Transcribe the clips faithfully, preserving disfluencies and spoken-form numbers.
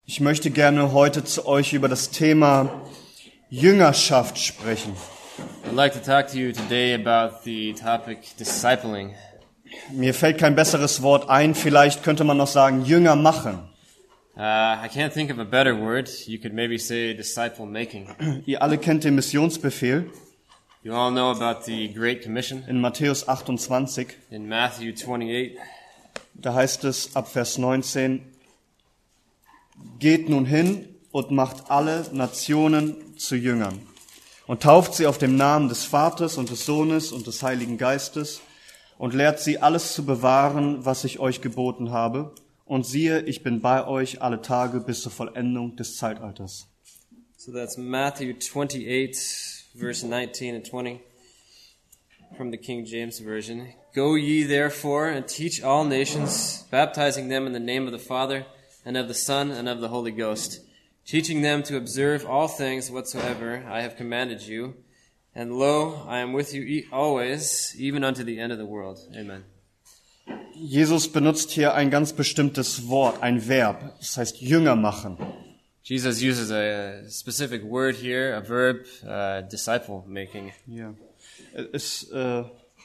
Ich möchte gerne heute zu euch über das Thema Jüngerschaft sprechen. I'd like to talk to you today about the topic discipling. Mir fällt kein besseres Wort ein, vielleicht könnte man noch sagen Jünger machen. Uh, I can't think of a better word. You could maybe say disciple making. Ihr alle kennt den Missionsbefehl You all know about the Great Commission in Matthäus achtundzwanzig. in Matthew twenty-eight. Da heißt es ab Vers neunzehn, geht nun hin und macht alle Nationen zu Jüngern und tauft sie auf dem Namen des Vaters und des Sohnes und des Heiligen Geistes und lehrt sie alles zu bewahren, was ich euch geboten habe. Und siehe, ich bin bei euch alle Tage bis zur Vollendung des Zeitalters. So that's Matthew twenty-eight, verse nineteen and twenty from the King James Version. Go ye therefore and teach all nations, baptizing them in the name of the Father and of the Son and of the Holy Ghost, teaching them to observe all things whatsoever I have commanded you. And lo, I am with you e- always, even unto the end of the world. Amen. Jesus benutzt hier ein ganz bestimmtes Wort, ein Verb, das heißt Jünger machen. Jesus uses a specific word here, a verb, uh, disciple making. Ja. Es, äh,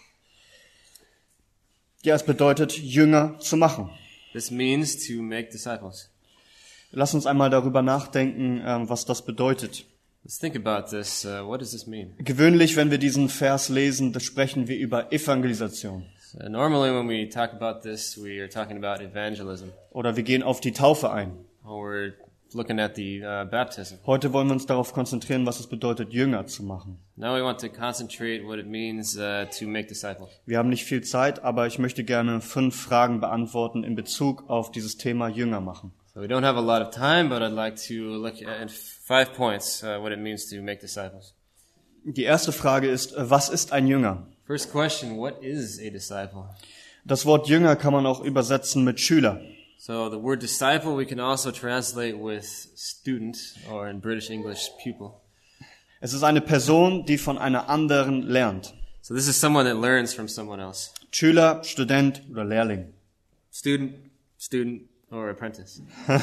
ja, es bedeutet, Jünger zu machen. This means to make disciples. Lass uns einmal darüber nachdenken, ähm, was das bedeutet. Let's think about this. Uh, what does this mean? Gewöhnlich, wenn wir diesen Vers lesen, da sprechen wir über Evangelisation. So normally when we talk about this, we are talking about evangelism, Oder wir gehen auf die Taufe ein. or we're looking at the uh, baptism. Heute wollen wir uns darauf konzentrieren, was es bedeutet, Jünger zu machen. Now we want to concentrate what it means uh, to make disciples. Wir haben nicht viel Zeit, aber ich möchte gerne fünf Fragen beantworten in Bezug auf dieses Thema Jünger machen. So we don't have a lot of time, but I'd like to look at in five points uh, what it means to make disciples. Die erste Frage ist, äh, was ist ein Jünger? First question, what is a disciple? Das Wort Jünger kann man auch übersetzen mit Schüler. So the word disciple we can also translate with student, or in British English, pupil. Es ist eine Person, die von einer anderen lernt. So this is someone that learns from someone else. Schüler, Student oder Lehrling. Student, student, or apprentice.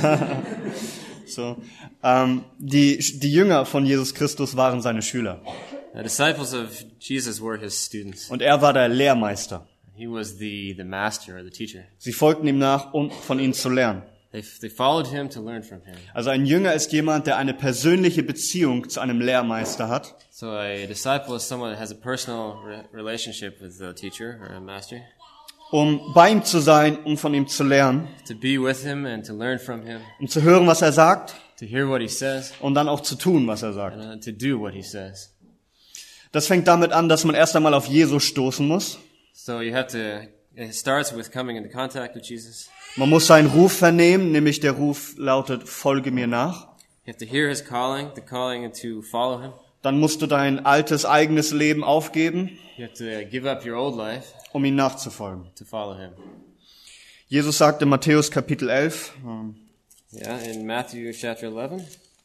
So, ähm, die, die Jünger von Jesus Christus waren seine Schüler. The disciples of Jesus were his students. Und er war der Lehrmeister. He was the, the master or the teacher. Sie folgten ihm nach, um von ihm zu lernen. They, they followed him to learn from him. Also ein Jünger ist jemand, der eine persönliche Beziehung zu einem Lehrmeister hat. So a disciple is someone that has a personal re- relationship with a teacher or a master. Um bei ihm zu sein, um von ihm zu lernen, To be with him and to learn from him. um zu hören, was er sagt To hear what he says und dann auch zu tun, was er sagt. and uh, to do what he says. Das fängt damit an, dass man erst einmal auf Jesus stoßen muss. So you have to, it starts with coming into contact with Jesus. Man muss seinen Ruf vernehmen, nämlich der Ruf lautet, folge mir nach. You have to hear his calling, the calling to follow him. Dann musst du dein altes, eigenes Leben aufgeben, You have to give up your old life um ihm nachzufolgen. to follow him. Jesus sagt in Matthäus Kapitel elf, ähm, Yeah, in Matthew chapter eleven.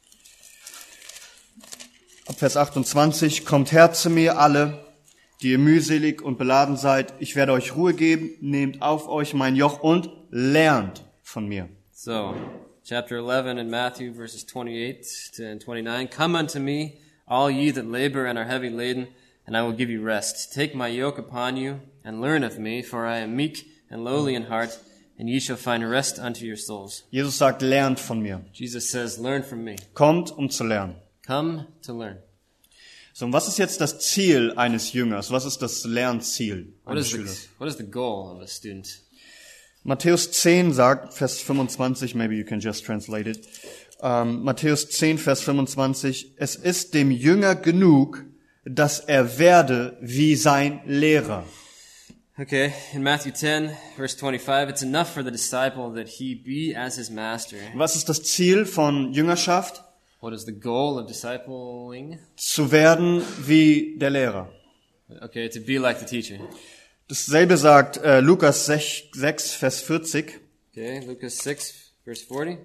ab Vers achtundzwanzig, kommt her zu mir alle, die ihr mühselig und beladen seid. Ich werde euch Ruhe geben, nehmt auf euch mein Joch und lernt von mir. So, chapter eleven in Matthew, verses twenty-eight to twenty-nine. Come unto me, all ye that labor and are heavy laden, and I will give you rest. Take my yoke upon you, and learn of me, for I am meek and lowly in heart, and ye shall find rest unto your souls. Jesus sagt, lernt von mir. Jesus says, learn from me. Kommt, um zu lernen. Come to learn. So, und was ist jetzt das Ziel eines Jüngers? Was ist das Lernziel What eines is the, Schülers? what is the goal of a student? Matthäus zehn sagt, Vers fünfundzwanzig, maybe you can just translate it. Ähm, Matthäus zehn, Vers fünfundzwanzig, es ist dem Jünger genug, dass er werde wie sein Lehrer. Okay, in Matthew ten, verse twenty-five, it's enough for the disciple that he be as his master. Was ist das Ziel von Jüngerschaft? What is the goal of discipling? Zu werden wie der Lehrer. Okay, to be like the teacher. Dasselbe sagt äh, Lukas sechs, Vers vierzig. Okay, Lucas six, verse forty.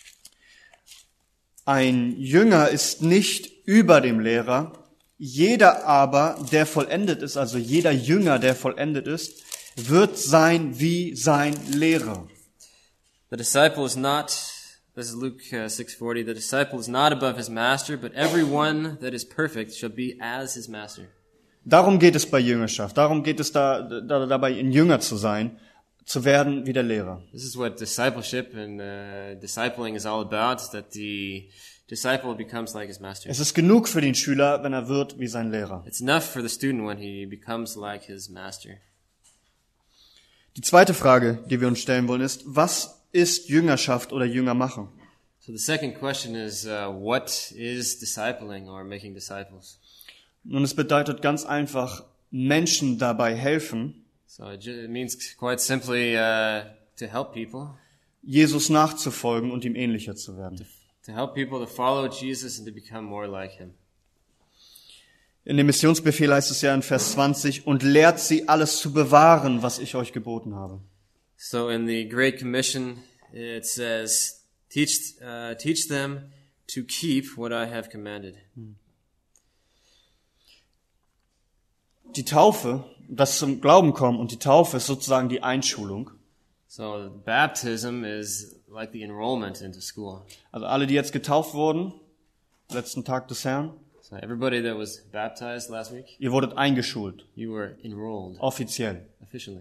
Ein Jünger ist nicht über dem Lehrer, jeder aber, der vollendet ist, also jeder Jünger, der vollendet ist, wird sein wie sein Lehrer. The disciple is not This is Luke uh, six forty. The disciple is not above his master, but everyone that is perfect shall be as his master. Darum geht es bei Jüngerschaft. Darum geht es da, da, dabei, ein Jünger zu sein, zu werden wie der Lehrer. This is what discipleship and uh, discipling is all about, that the disciple becomes like his master. Es ist genug für den Schüler, wenn er wird wie sein Lehrer. It's enough for the student when he becomes like his master. Die zweite Frage, die wir uns stellen wollen, ist, was ist Jüngerschaft oder Jünger machen? So the second question is, uh, what is discipling or making disciples? Nun, es bedeutet ganz einfach, Menschen dabei helfen, So it, ju- it means quite simply uh, to help people, Jesus nachzufolgen und ihm ähnlicher zu werden. to help people to follow Jesus and to become more like him. In dem Missionsbefehl heißt es ja in Vers zwanzig, und lehrt sie alles zu bewahren, was ich euch geboten habe. So in the Great Commission, it says, teach, uh, teach them to keep what I have commanded. Die Taufe, das zum Glauben kommen und die Taufe ist sozusagen die Einschulung. So baptism is like the enrollment into school. Also alle, die jetzt getauft wurden, letzten Tag des Herrn, So everybody that was baptized last week, ihr wurdet eingeschult, you were enrolled offiziell. officially.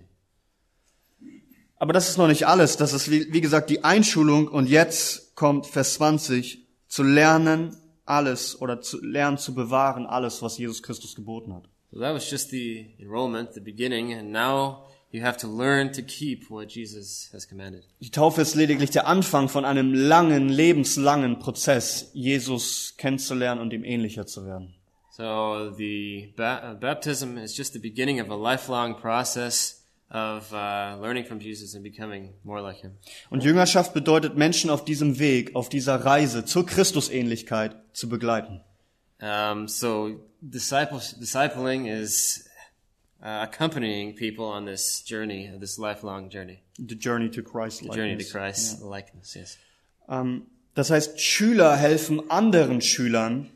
Aber das ist noch nicht alles. Das ist, wie, wie gesagt, die Einschulung. Und jetzt kommt Vers zwanzig, zu lernen alles oder zu lernen zu bewahren alles, was Jesus Christus geboten hat. So that was just the enrollment, the beginning, and now you have to learn to keep what Jesus has commanded. Die Taufe ist lediglich der Anfang von einem langen, lebenslangen Prozess, Jesus kennenzulernen und ihm ähnlicher zu werden. So the ba- uh, baptism is just the beginning of a lifelong process of uh, learning from Jesus and becoming more like him. Und Jüngerschaft bedeutet, Menschen auf diesem Weg, auf dieser Reise zur Christusähnlichkeit zu begleiten. Um, so disciples, discipling is uh, accompanying people on this journey, this lifelong journey, The journey to Christ the journey to Christ likeness. Yes. Ähm, das heißt, Schüler helfen anderen Schülern,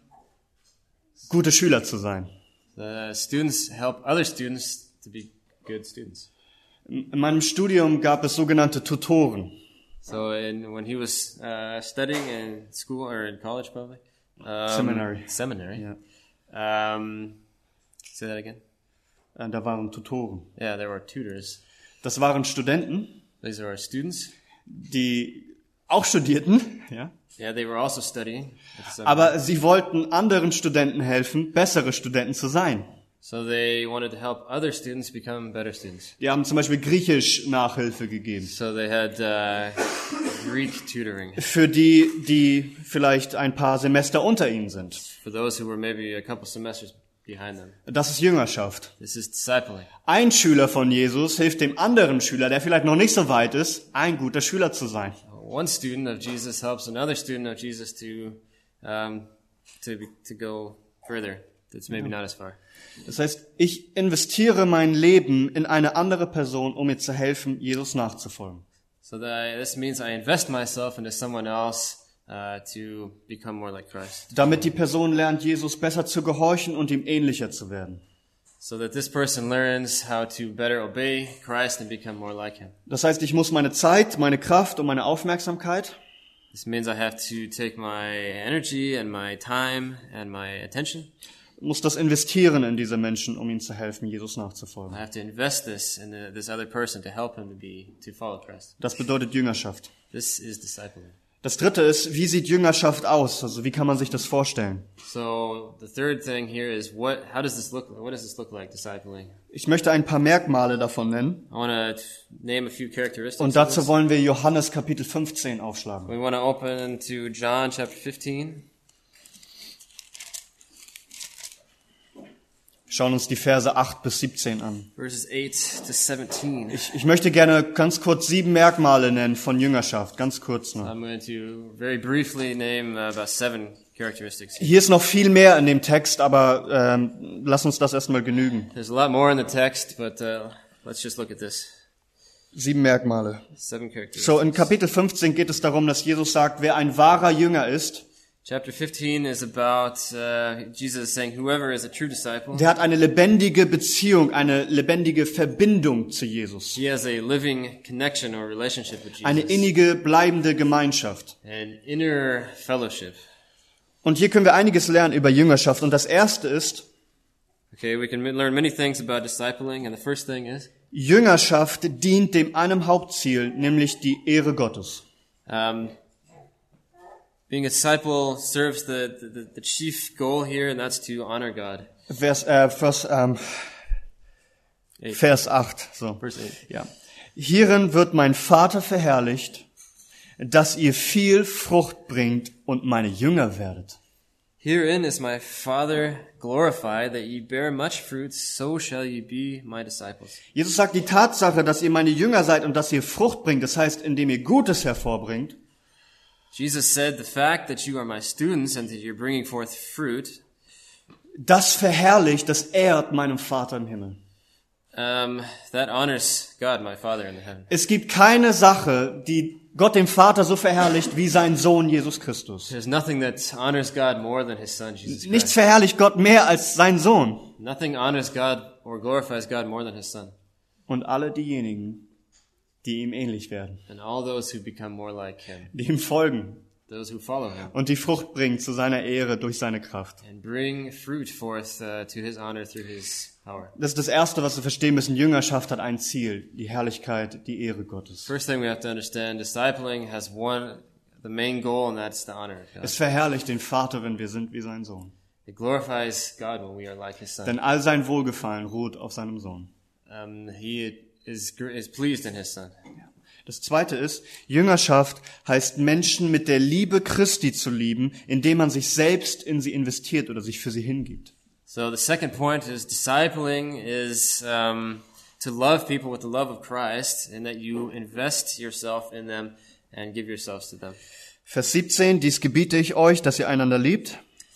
gute Schüler zu sein. The students help other students to be good students. In meinem Studium gab es sogenannte Tutoren. So in, when he was uh, studying in school or in college, probably um, Seminary. Seminary. Ja. Um, say that again. Äh, Da waren Tutoren. Yeah, there were tutors. Das waren Studenten, These are our students. die auch studierten, ja. Yeah, they were also studying. at the seminary. Aber sie wollten anderen Studenten helfen, bessere Studenten zu sein. So they wanted to help other students become better students. Die haben zum Beispiel Griechisch Nachhilfe gegeben. So they had uh, Greek tutoring Für die, die vielleicht ein paar Semester unter ihnen sind. for those who were maybe a couple semesters behind them. Das ist Jüngerschaft. This is discipling. Ein Schüler von Jesus hilft dem anderen Schüler, der vielleicht noch nicht so weit ist, ein guter Schüler zu sein. One student of Jesus helps another student of Jesus to um, to be, to go further. That's maybe not as far. Das heißt, ich investiere mein Leben in eine andere Person, um mir zu helfen, Jesus nachzufolgen. So that this means I invest myself into someone else uh, to become more like Christ. Damit die Person lernt, Jesus besser zu gehorchen und ihm ähnlicher zu werden. So that this person learns how to better obey Christ and become more like him. Das heißt, ich muss meine Zeit, meine Kraft und meine Aufmerksamkeit This means I have to take my energy and my time and my attention. muss das investieren in diese Menschen, um ihnen zu helfen, Jesus I nachzufolgen. have to invest this in the, this other person to help him to be to follow Christ. Das bedeutet Jüngerschaft. This is discipling. Das dritte ist, wie sieht Jüngerschaft aus? Also wie kann man sich das vorstellen? So the third thing here is what? How does this look? What does this look like? Discipling. Ich möchte ein paar Merkmale davon nennen. I want to name a few characteristics. Und of dazu this. wollen wir Johannes Kapitel fünfzehn aufschlagen. We want to open to John chapter fifteen. Schauen uns die Verse acht bis siebzehn an. Verses eight to seventeen. Ich, ich möchte gerne ganz kurz sieben Merkmale nennen von Jüngerschaft. Ganz kurz nur. I'm going to very briefly name uh, about seven characteristics. Hier ist noch viel mehr in dem Text, aber ähm, lass uns das erstmal genügen. There's a lot more in the text, but uh, let's just look at this. Sieben Merkmale. Seven characteristics. So, in Kapitel fünfzehn geht es darum, dass Jesus sagt, wer ein wahrer Jünger ist, Chapter fifteen is about uh, Jesus saying, whoever is a true disciple, Der hat eine lebendige Beziehung, eine lebendige Verbindung zu Jesus. he has a living connection or relationship with Jesus, Eine innige, bleibende Gemeinschaft. an inner fellowship. Und hier können wir einiges lernen über Jüngerschaft. Und das erste ist, Okay, we can learn many things about discipling, and the first thing is, Jüngerschaft dient dem einem Hauptziel, nämlich die Ehre Gottes. um, being a disciple serves the, the, the chief goal here, and that's to honor God. Vers, äh, Vers, ähm, Eight. Vers acht. So. Verse eight. Ja. Hierin wird mein Vater verherrlicht, dass ihr viel Frucht bringt und meine Jünger werdet. Herein is my Father glorified, that ye bear much fruit, so shall ye be my disciples. Jesus sagt, die Tatsache, dass ihr meine Jünger seid und dass ihr Frucht bringt, das heißt, indem ihr Gutes hervorbringt, Jesus said, the fact that you are my students and that you're bringing forth fruit, das verherrlicht, das ehrt meinem Vater im Himmel. um, that honors God, my Father in the heaven. Es gibt keine Sache, die Gott dem Vater so verherrlicht wie sein Sohn Jesus Christus. There's nothing that honors God more than his Son, Jesus Nichts Christ. verherrlicht Gott mehr als sein Sohn. Nothing honors God or glorifies God more than his Son. Und alle diejenigen, die ihm ähnlich werden, And all those who become more like him, die ihm folgen those who follow him, und die Frucht bringen zu seiner Ehre durch seine Kraft. and bring fruit forth uh, to his honor through his power. Das ist das Erste, was wir verstehen müssen. Jüngerschaft hat ein Ziel, die Herrlichkeit, die Ehre Gottes. First thing we have to understand, discipling has one, the main goal, and that's the honor of God. Es verherrlicht den Vater, wenn wir sind wie sein Sohn. It glorifies God when we are like his Son. Denn all sein Wohlgefallen ruht auf seinem Sohn. Um, he is gr- is pleased in his Son. Das Zweite ist, Jüngerschaft heißt, Menschen mit der Liebe Christi zu lieben, indem man sich selbst in sie investiert oder sich für sie hingibt. So the second point is discipling is um, to love people with the love of Christ, in that you invest yourself in them and give yourselves to them. Vers siebzehn, dies gebiete ich euch, dass ihr einander liebt.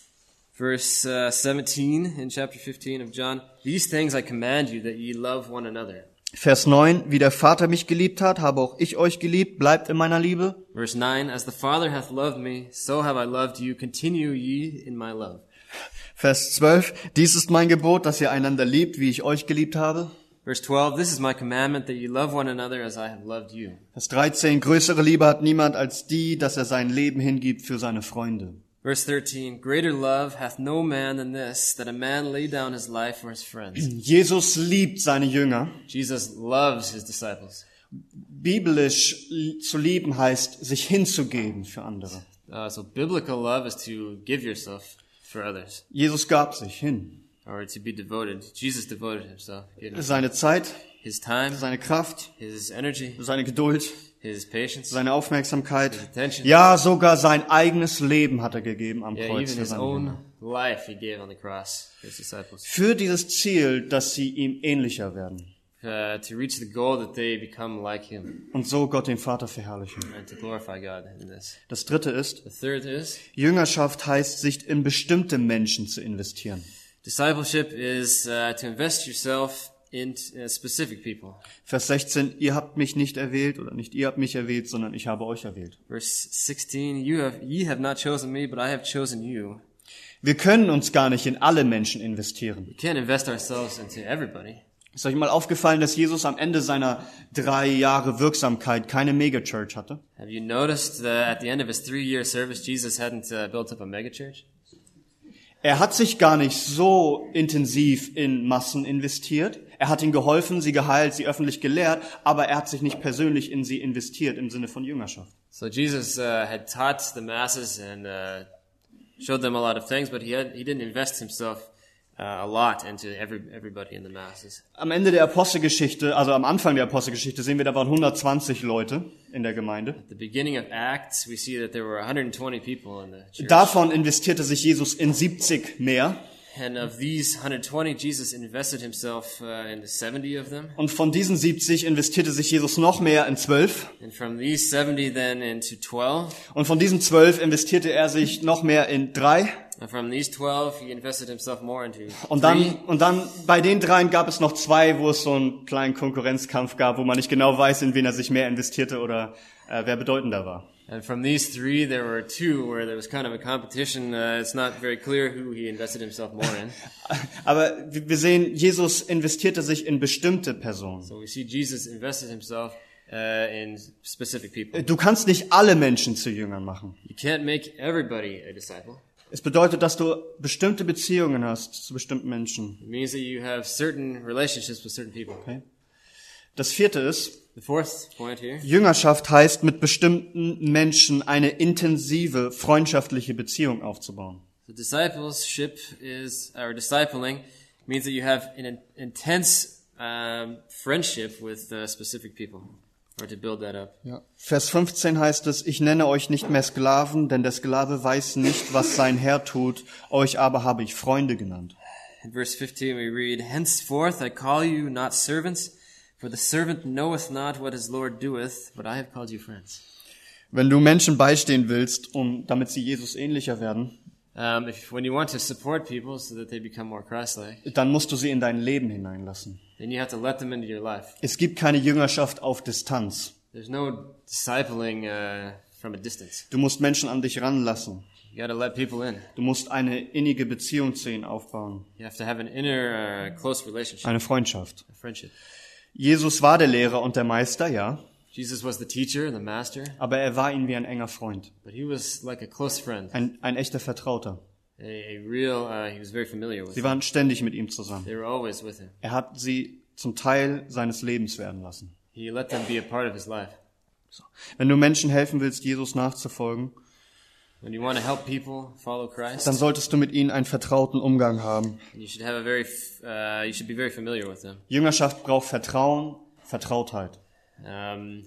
Verse uh, seventeen in chapter fifteen of John, these things I command you, that ye love one another. Vers neun, wie der Vater mich geliebt hat, habe auch ich euch geliebt, bleibt in meiner Liebe. Verse nine, as the Father hath loved me, so have I loved you, continue ye in my love. Vers zwölf, dies ist mein Gebot, dass ihr einander liebt, wie ich euch geliebt habe. Verse twelve, this is my commandment, that ye love one another as I have loved you. Vers dreizehn, größere Liebe hat niemand als die, dass er sein Leben hingibt für seine Freunde. Verse thirteen, greater love hath no man than this, that a man lay down his life for his friends. Jesus liebt seine Jünger. Jesus loves his disciples. Biblisch zu lieben heißt, sich hinzugeben für andere. Uh, so biblical love is to give yourself for others, Jesus gab sich hin. or to be devoted. Jesus devoted himself, gave Seine Zeit, his time, seine Kraft, his energy, seine Geduld, his patience, seine Aufmerksamkeit. his attention. Ja, sogar sein eigenes Leben hat er gegeben am Yeah, Kreuz even für his seine Jünger. own life he gave on the cross for his disciples, Für dieses Ziel, dass sie ihm ähnlicher werden uh, to reach the goal that they become like him und so Gott den Vater verherrlichen. and to glorify God in this. Das dritte ist, The third is Jüngerschaft heißt, sich in bestimmte Menschen zu investieren. discipleship is uh, to invest yourself in uh, specific people. Vers sechzehn, ihr habt mich nicht erwählt, oder nicht ihr habt mich erwählt, sondern ich habe euch erwählt. Verse sixteen, you have, ye have not chosen me, but I have chosen you. Wir können uns gar nicht in alle Menschen investieren. We can't invest ourselves into everybody. Ist euch mal aufgefallen, dass Jesus am Ende seiner drei Jahre Wirksamkeit keine Megachurch hatte? Have you noticed that at the end of his three-year service, Jesus hadn't uh, built up a megachurch? Er hat sich gar nicht so intensiv in Massen investiert. Er hat ihnen geholfen, sie geheilt, sie öffentlich gelehrt, aber er hat sich nicht persönlich in sie investiert im Sinne von Jüngerschaft. So Jesus uh, had taught the masses and uh, showed them a lot of things, but he had, he didn't invest himself uh, a lot into every, everybody in the masses. Am Ende der Apostelgeschichte, also am Anfang der Apostelgeschichte, sehen wir, da waren hundertzwanzig Leute in der Gemeinde. At the beginning of Acts, we see that there were one hundred twenty people in the church. Davon investierte sich Jesus in siebzig mehr. And of these one hundred twenty, Jesus invested himself uh, into seventy of them. Und von diesen siebzig investierte sich Jesus noch mehr in zwölf. And from these seventy then into twelve. Und von diesen zwölf investierte er sich noch mehr in drei. And from these twelve, he invested himself more into Und three. dann, und dann bei den dreien gab es noch zwei, wo es so einen kleinen Konkurrenzkampf gab, wo man nicht genau weiß, in wen er sich mehr investierte oder äh, wer bedeutender war. And from these three, there were two where there was kind of a competition. Uh, it's not very clear who he invested himself more in. Aber wir sehen, Jesus investierte sich in bestimmte Personen. So we see Jesus invested himself uh, in specific people. Du kannst nicht alle Menschen zu Jüngern machen. You can't make everybody a disciple. Es bedeutet, dass du bestimmte Beziehungen hast zu bestimmten Menschen. It means that you have certain relationships with certain people. Okay. Das vierte ist, The fourth point here. Jüngerschaft heißt, mit bestimmten Menschen eine intensive, freundschaftliche Beziehung aufzubauen. The discipleship is, or discipling, means that you have an intense um, friendship with uh, specific people, or to build that up. Ja. Vers fünfzehn heißt es, ich nenne euch nicht mehr Sklaven, denn der Sklave weiß nicht, was sein Herr tut, euch aber habe ich Freunde genannt. In verse fifteen we read, Henceforth I call you not servants, for the servant knoweth not what his Lord doeth, but I have called you friends. Wenn du Menschen beistehen willst, um, damit sie Jesus ähnlicher werden, Um, if, when you want to support people so that they become more Christ-like, dann musst du sie in dein Leben hineinlassen. then you have to let them into your life. Es gibt keine Jüngerschaft auf Distanz. There's no discipling uh, from a distance. Du musst Menschen an dich ranlassen. You got to let people in. Du musst eine innige Beziehung zu ihnen aufbauen. You have to have an inner, uh, close relationship, Eine Freundschaft. a friendship. Jesus war der Lehrer und der Meister, ja, Jesus was the teacher, the master, aber er war ihnen wie ein enger Freund. but he was like a close friend, Ein, ein echter Vertrauter. a, a real. Uh, he was very familiar with Sie him. waren ständig mit ihm zusammen. They were always with him. Er hat sie zum Teil seines Lebens werden lassen. He let them be a part of his life. Wenn du Menschen helfen willst, Jesus nachzufolgen, When you want to help people follow Christ, dann solltest du mit ihnen einen vertrauten Umgang haben. you should have a very. f- Uh, you should be very familiar with them. Jüngerschaft braucht Vertrauen, Vertrautheit. Um,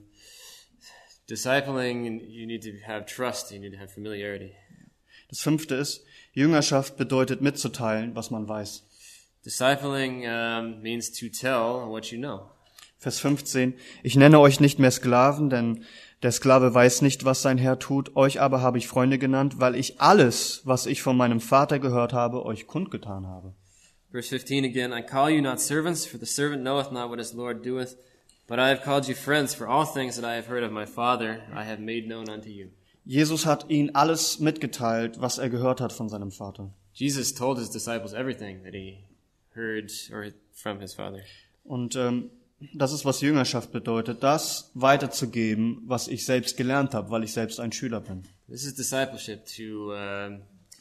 discipling, you need to have trust. You need to have familiarity. Das fünfte ist, Jüngerschaft bedeutet mitzuteilen, was man weiß. Discipling um, means to tell what you know. Vers fünfzehn, ich nenne euch nicht mehr Sklaven, denn der Sklave weiß nicht, was sein Herr tut. Euch aber habe ich Freunde genannt, weil ich alles, was ich von meinem Vater gehört habe, euch kundgetan habe. Verse fifteen again, I call you not servants, for the servant knoweth not what his Lord doeth, but I have called you friends, for all things that I have heard of my Father I have made known unto you. Jesus hat ihnen alles mitgeteilt, was er gehört hat von seinem Vater. Jesus told his disciples everything that he heard or from his Father. Und ähm, das ist, was Jüngerschaft bedeutet, das weiterzugeben, was ich selbst gelernt habe, weil ich selbst ein Schüler bin. This is discipleship, to um,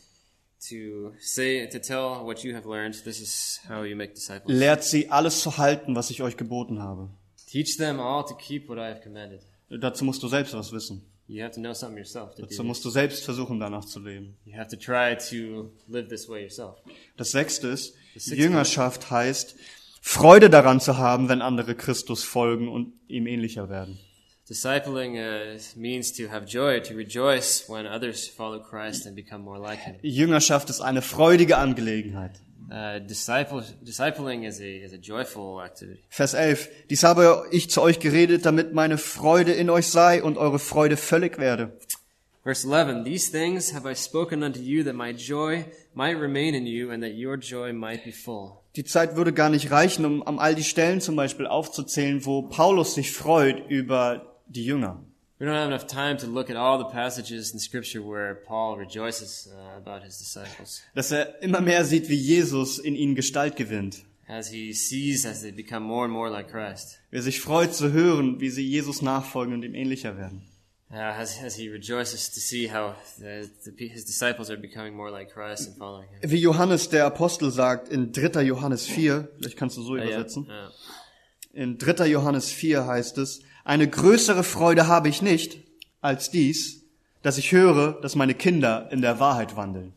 to say, to tell what you have learned. This is how you make disciples. Lehrt sie, alles zu halten, was ich euch geboten habe. Teach them all to keep what I have commanded. Dazu musst du selbst was wissen. You have to know something yourself to do Dazu this. musst du selbst versuchen, danach zu leben. You have to try to live this way yourself. Das sechste ist, sixth Jüngerschaft heißt, Freude daran zu haben, wenn andere Christus folgen und ihm ähnlicher werden. Discipling uh, means to have joy, to rejoice when others follow Christ and become more like Him. Jüngerschaft ist eine freudige Angelegenheit. Uh, disciple, discipling is a, is a joyful activity. Vers elf. Dies habe ich zu euch geredet, damit meine Freude in euch sei und eure Freude völlig werde. Verse eleven, These things have I spoken unto you, that my joy might remain in you, and that your joy might be full. Die Zeit würde gar nicht reichen, um um all die Stellen zum Beispiel aufzuzählen, wo Paulus sich freut über die Jünger. We don't have enough time to look at all the passages in Scripture where Paul rejoices uh, about his disciples, Dass er immer mehr sieht, wie Jesus in ihnen Gestalt gewinnt. as he sees as they become more and more like Christ. Wie er sich freut zu hören, wie sie Jesus nachfolgen und ihm ähnlicher werden. Uh, as, as he rejoices to see how the, the, his disciples are becoming more like Christ and following him. Wie Johannes der Apostel sagt in dritter Johannes vier, vielleicht kannst du so Uh, yeah, übersetzen. uh, In dritter Johannes vier heißt es, eine größere Freude habe ich nicht als dies, dass ich höre, dass meine Kinder in der Wahrheit wandeln.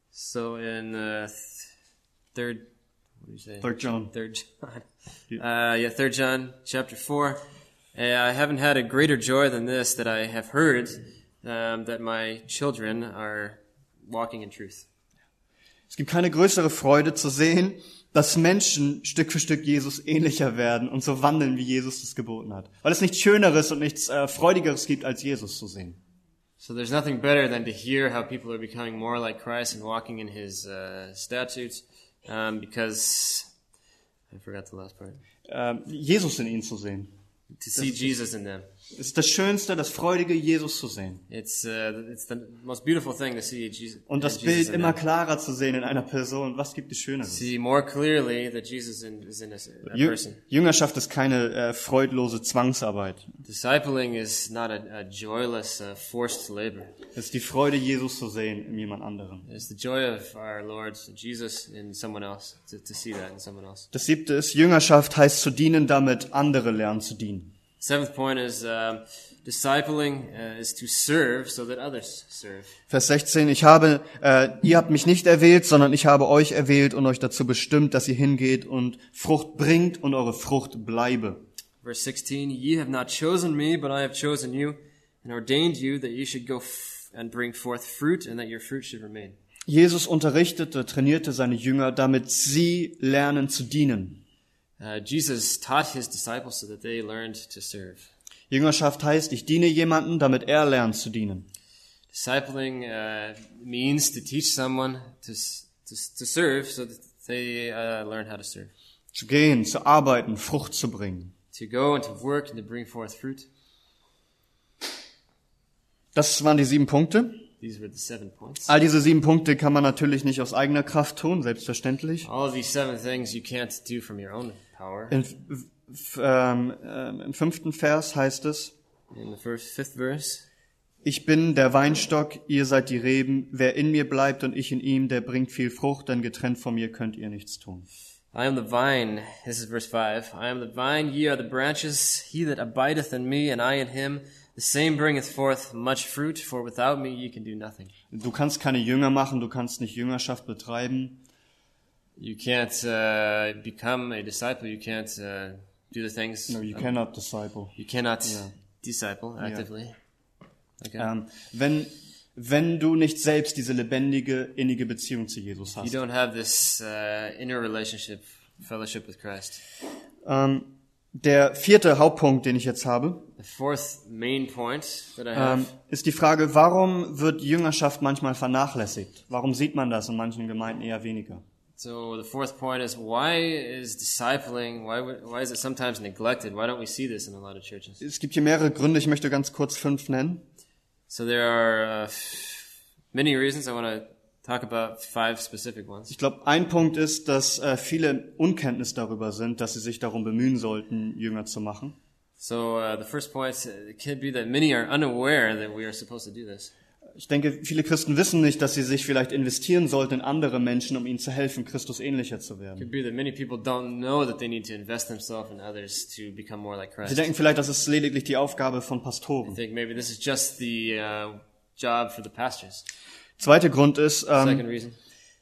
so in uh, th- third, what do you say? Third John. Third John. Uh, yeah, Third John, chapter four. Uh, I haven't had a greater joy than this, that I have heard um, that my children are walking in truth. Es gibt keine größere Freude zu sehen, dass Menschen Stück für Stück Jesus ähnlicher werden und so wandeln, wie Jesus es geboten hat. Weil es nichts Schöneres und nichts äh, Freudigeres gibt, als Jesus zu sehen. So there's nothing better than to hear how people are becoming more like Christ and walking in His uh, statutes, um, because I forgot the last part. Ähm, Jesus in ihnen zu sehen. To see Jesus in them. Es ist das Schönste, das Freudige, Jesus zu sehen. It's uh, it's the most beautiful thing to see Jesus. Und das uh, Jesus Bild in immer them. klarer zu sehen in einer Person. Was gibt es Schöneres? See more clearly that Jesus in, is in a, a Jü- person. Jüngerschaft ist keine äh, freudlose Zwangsarbeit. Discipling is not a, a joyless, uh, forced labor. Es ist die Freude, Jesus zu sehen in jemand anderem. It's the joy of our Lord Jesus in someone else, to, to see that in someone else. Das siebte ist, Jüngerschaft heißt zu dienen, damit andere lernen zu dienen. Seventh point is um, discipling uh, is to serve so that others serve. Vers sechzehn, ich habe, äh, ihr habt mich nicht erwählt, sondern ich habe euch erwählt und euch dazu bestimmt, dass ihr hingeht und Frucht bringt und eure Frucht bleibe. Verse sixteen, ye have not chosen me, but I have chosen you and ordained you that you should go f- and bring forth fruit and that your fruit should remain. Jesus unterrichtete, trainierte seine Jünger, damit sie lernen zu dienen. Uh, Jesus taught his disciples so that they learned to serve. Jüngerschaft heißt, ich diene jemanden, damit er lernt zu dienen. Discipling uh, means to teach someone to, s- to s- to serve so that they uh, learn how to serve. Zu gehen, zu arbeiten, Frucht zu bringen. To go and to work and to bring forth fruit. Das waren die sieben Punkte. These were the seven points. All diese sieben Punkte kann man natürlich nicht aus eigener Kraft tun, selbstverständlich. All of these seven things you can't do from your own power. In, f- ähm, ähm, Im fünften Vers heißt es, In the first, fifth verse, ich bin der Weinstock, ihr seid die Reben. Wer in mir bleibt und ich in ihm, der bringt viel Frucht, denn getrennt von mir könnt ihr nichts tun. I am the vine. This is verse five. I am the vine, ye are the branches. He that abideth in me, and I in him, the same bringeth forth much fruit, for without me ye can do nothing. Du kannst keine Jünger machen, du kannst nicht Jüngerschaft betreiben. You can't uh, become a disciple. You can't uh, do the things. No, you cannot disciple. You cannot Yeah. disciple actively. Okay. Ähm, wenn, wenn du nicht selbst diese lebendige, innige Beziehung zu Jesus You hast. don't have this uh, inner relationship, fellowship with Christ. Ähm, der vierte Hauptpunkt, den ich jetzt habe, The fourth main point that I have ähm, ist die Frage, warum wird Jüngerschaft manchmal vernachlässigt? Warum sieht man das in manchen Gemeinden eher weniger? So the fourth point is, why is discipling, why would- why is it sometimes neglected? Why don't we see this in a lot of churches? Es gibt hier mehrere Gründe, ich möchte ganz kurz fünf nennen. So there are uh, many reasons. I want to talk about five specific ones. Ich glaube, ein Punkt ist, dass äh, viele Unkenntnis darüber sind, dass sie sich darum bemühen sollten, Jünger zu machen. So uh, the first point, uh, it could be that many are unaware that we are supposed to do this. Ich denke, viele Christen wissen nicht, dass sie sich vielleicht investieren sollten in andere Menschen, um ihnen zu helfen, Christus ähnlicher zu It werden. could be that many people don't know that they need to invest themselves in others to become more like Sie Christ. denken vielleicht, das ist lediglich die Aufgabe von I Pastoren. think maybe this is just the uh, job for the pastors. Zweiter Grund ist, Second ähm, reason.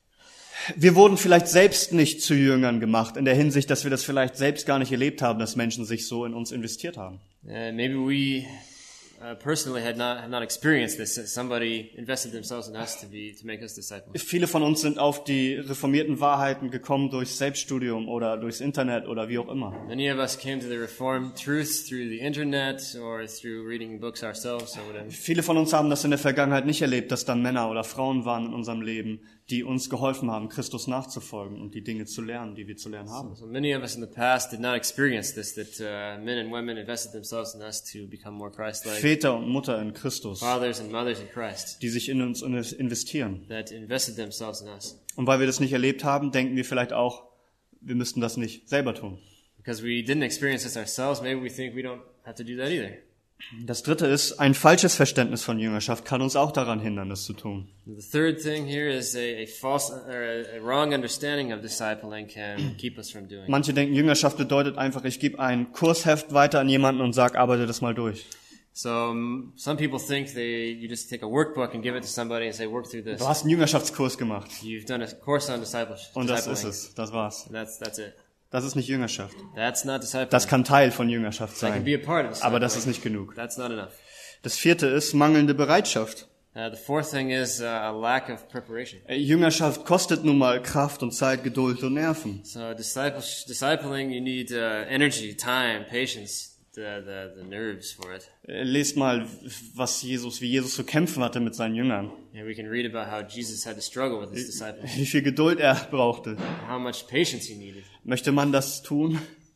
wir wurden vielleicht selbst nicht zu Jüngern gemacht, in der Hinsicht, dass wir das vielleicht selbst gar nicht erlebt haben, dass Menschen sich so in uns investiert haben. Uh, maybe we uh, personally had not have not experienced this. that Somebody invested themselves in us to be to make us disciples. Viele von uns sind auf die reformierten Wahrheiten gekommen durch Selbststudium oder durchs Internet oder wie auch immer. Many of us came to the Reformed truths through the internet or through reading books ourselves or whatever. Viele von uns haben das in der Vergangenheit nicht erlebt, dass da Männer oder Frauen waren in unserem Leben, die uns geholfen haben, Christus nachzufolgen und die Dinge zu lernen, die wir zu lernen haben. So many of us in the past did not experience this, that uh, men and women invested themselves in us to become more Christ-like. Väter und Mutter in Christus, Fathers and mothers in Christ die sich in uns investieren. that invested themselves in us. Und weil wir das nicht erlebt haben, denken wir vielleicht auch, wir müssten das nicht selber tun. Because we didn't experience this ourselves, maybe we think we don't have to do that either. Das dritte ist, ein falsches Verständnis von Jüngerschaft kann uns auch daran hindern, das zu tun. The third thing here is a, a false or a, a wrong understanding of discipling can keep us from doing it. Manche denken, Jüngerschaft bedeutet einfach, ich gebe ein Kursheft weiter an jemanden und sage, arbeite das mal durch. So um, some people think they you just take a workbook and give it to somebody and say, work through this. Du hast einen Jüngerschaftskurs gemacht. You've done a course on discipleship. Und das ist discipling. es. Das war's. And that's that's it. Das ist nicht Jüngerschaft. That's not discipling. Das kann Teil von Jüngerschaft That can be sein. a part of discipling. Aber das ist nicht genug. That's not enough. Das vierte ist mangelnde Bereitschaft. Uh, the fourth thing is uh, a lack of preparation. Äh, Jüngerschaft kostet nun mal Kraft und Zeit, Geduld und Nerven. So disciple, discipling, you need uh, energy, time, patience, the, the the nerves for it. Äh, Lest mal, was Jesus, wie Jesus zu kämpfen hatte mit seinen Jüngern. And we can read about how Jesus had to struggle with his disciples, Wie viel Geduld er brauchte. how much patience he needed. Möchte man das tun?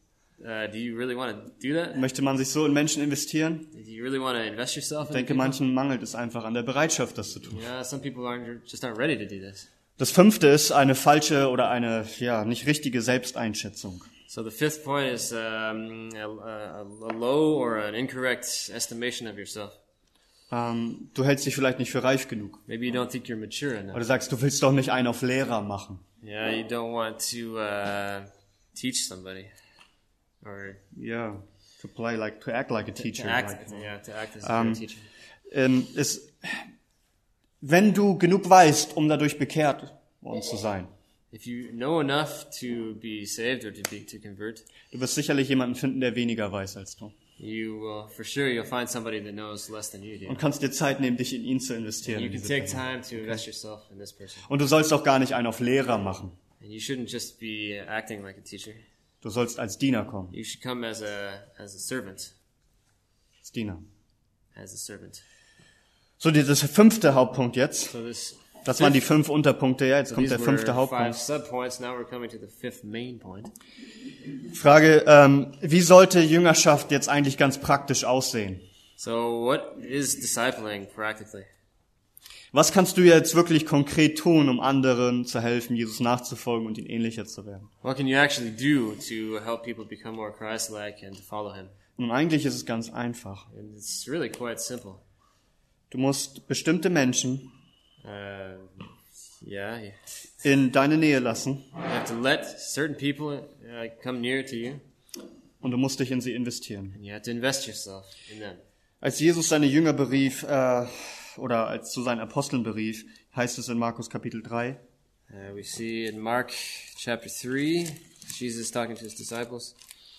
Uh, do you really want to do that? Möchte man sich so in Menschen investieren? Do you really want to invest yourself Ich in denke, people? manchen mangelt es einfach an der Bereitschaft, das zu tun. Yeah, some people aren't just aren't ready to do this. Das fünfte ist eine falsche oder eine, ja, nicht richtige Selbsteinschätzung. So the fifth point is um, a, a, a low or an incorrect estimation of yourself. Ähm, du hältst dich vielleicht nicht für reif genug. Maybe you don't think you're mature Oder enough. du sagst, du willst doch nicht einen auf Lehrer machen. Yeah, you don't want to uh, teach somebody or Ja, to play like, to act like a to teacher. act, like. yeah, to act as Um, a teacher. Ähm, es, wenn du genug weißt, um dadurch bekehrt worden zu sein, If you know enough to be saved or to be to convert, du wirst sicherlich jemanden finden, der weniger weiß als du. you will for sure you'll find somebody that knows less than you do. Und kannst dir Zeit nehmen, dich in ihn zu investieren. You in can diese take Person. time to invest yourself in this person. Und du sollst auch gar nicht einen auf Lehrer machen. And you shouldn't just be acting like a teacher. Du sollst als Diener kommen. You should come as a as a servant, Als Diener. as a servant. So, dieses fünfte Hauptpunkt jetzt. So this Das waren die fünf Unterpunkte. Ja, jetzt so kommt these der fünfte were five Hauptpunkt. subpoints. Now we're coming to the fifth main point. Frage, ähm, wie sollte Jüngerschaft jetzt eigentlich ganz praktisch aussehen? So what is discipling practically? Was kannst du jetzt wirklich konkret tun, um anderen zu helfen, Jesus nachzufolgen und ihn ähnlicher zu werden? What can you actually do to help people become more Christ-like and to follow Him? Und eigentlich ist es ganz einfach. And it's really quite simple. Du musst bestimmte Menschen Uh, yeah, you in deine Nähe lassen have to let certain people uh, come near to you, und du musst dich in sie investieren. and you have to invest yourself in them. Als Jesus seine Jünger berief, äh, oder als zu seinen Aposteln berief, heißt es in Markus Kapitel drei, Uh, we see in Mark chapter three, Jesus talking to His disciples.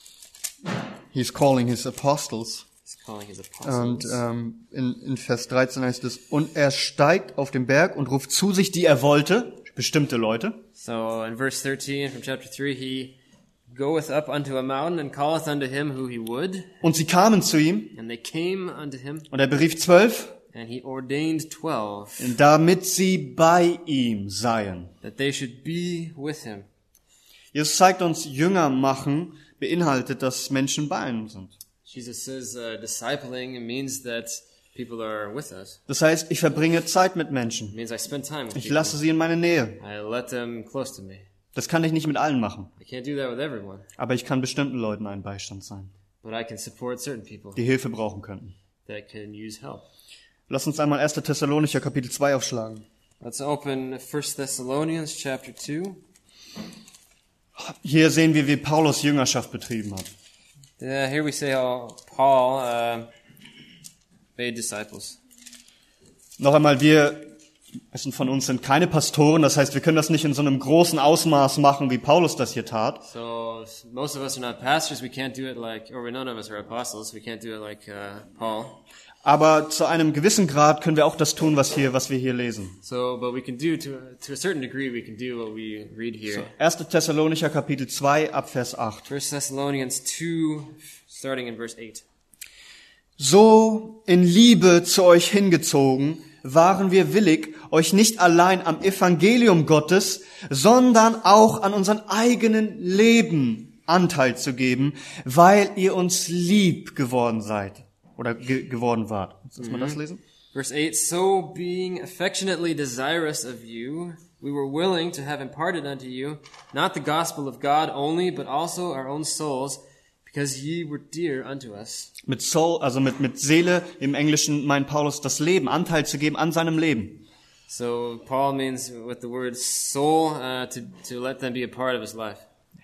he's calling his apostles. He's calling His Und apostles. ähm, in, in Vers dreizehn heißt es, und er steigt auf den Berg und ruft zu sich, die er wollte, bestimmte Leute. So in verse thirteen from chapter three, He goeth up unto a mountain and calleth unto Him who He would. Und sie kamen zu ihm, And they came unto Him, und er berief zwölf, and He ordained twelve, damit sie bei ihm seien. that they should be with Him. Jesus zeigt uns, Jünger machen beinhaltet, dass Menschen bei ihm sind. Jesus says uh, discipling means that people are with us. Das heißt, ich verbringe Zeit mit It Menschen. means I spend time with Ich people. lasse sie in meine Nähe. I let them close to me. Das kann ich nicht mit allen machen. I can't do that with everyone, Aber ich kann bestimmten Leuten ein Beistand sein, but I can support certain people die Hilfe brauchen könnten. that can use help. Lass uns einmal erster Thessalonicher Kapitel zwei aufschlagen. Let's open First Thessalonians chapter two. Hier sehen wir, wie Paulus Jüngerschaft betrieben hat. Yeah, here we say how Paul uh, made disciples. Noch einmal, wir meisten von uns sind keine Pastoren, das heißt, wir können das nicht in so einem großen Ausmaß machen, wie Paulus das hier tat. So most of us are not pastors. We can't do it like, or none of us are apostles. We can't do it like uh, Paul. Aber zu einem gewissen Grad können wir auch das tun, was hier, was wir hier lesen. So, but we can do to to a certain degree. We can do what we read here. erster Thessalonicher Kapitel zwei ab Vers acht. First Thessalonians two, starting in verse eight. So in Liebe zu euch hingezogen, waren wir willig, euch nicht allein am Evangelium Gottes, sondern auch an unseren eigenen Leben Anteil zu geben, weil ihr uns lieb geworden seid oder ge- geworden wart. Lass mal das lesen. Verse eight, so being affectionately desirous of you, we were willing to have imparted unto you, not the gospel of God only, but also our own souls, because ye were dear unto us. Mit Soul, also mit, mit Seele, im Englischen meint Paulus das Leben, Anteil zu geben an seinem Leben. So Paul means with the word soul, uh, to, to let them be a part of his life.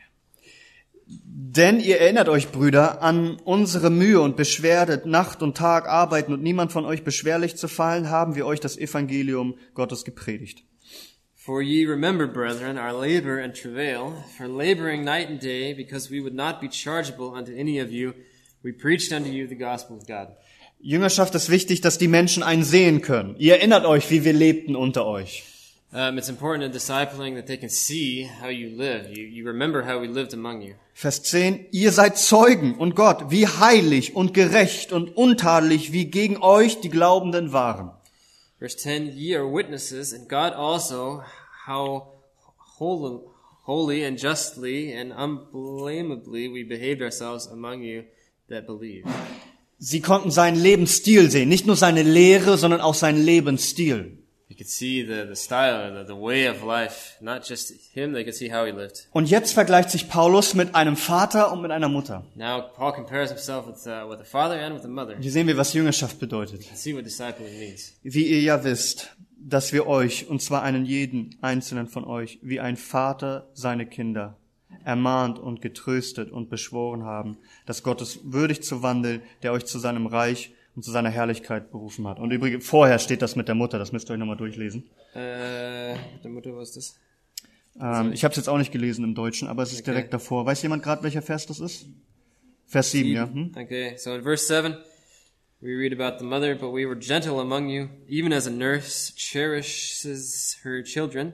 Denn ihr erinnert euch, Brüder, an unsere Mühe und Beschwerde, Nacht und Tag arbeiten und niemand von euch beschwerlich zu fallen, haben wir euch das Evangelium Gottes gepredigt. For ye remember, brethren, our labor and travail, for laboring night and day, because we would not be chargeable unto any of you, we preached unto you the gospel of God. Jüngerschaft ist wichtig, dass die Menschen einen sehen können. Ihr erinnert euch, wie wir lebten unter euch. Um, it's important in discipling that they can see how you live. You, you remember how we lived among you. Vers zehn, ihr seid Zeugen und Gott, wie heilig und gerecht und untadelig, wie gegen euch die Glaubenden waren. Verse ten, ye are witnesses, and God also, how holy, holy and justly and unblameably we behaved ourselves among you that believe. Sie konnten seinen Lebensstil sehen, nicht nur seine Lehre, sondern auch seinen Lebensstil. You could see the, the style, the, the way of life. Not just him, they could see how he lived. Und jetzt vergleicht sich Paulus mit einem Vater und mit einer Mutter. Now Paul compares himself with, uh, with a father and with a mother. Hier sehen wir, was Jüngerschaft bedeutet. Let's see what discipling means. Wie ihr ja wisst, dass wir euch, und zwar einen jeden einzelnen von euch, wie ein Vater seine Kinder, ermahnt und getröstet und beschworen haben, dass Gottes würdig zu wandeln, der euch zu seinem Reich und zu seiner Herrlichkeit berufen hat. Und übrigens, vorher steht das mit der Mutter, das müsst ihr euch nochmal durchlesen. Äh, der Mutter, was ist das? Ähm, ich habe es jetzt auch nicht gelesen im Deutschen, aber es ist Okay. direkt davor. Weiß jemand gerade, welcher Vers das ist? Vers sieben, ja. Hm? Okay, so in verse seven, we read about the mother, but we were gentle among you, even as a nurse cherishes her children.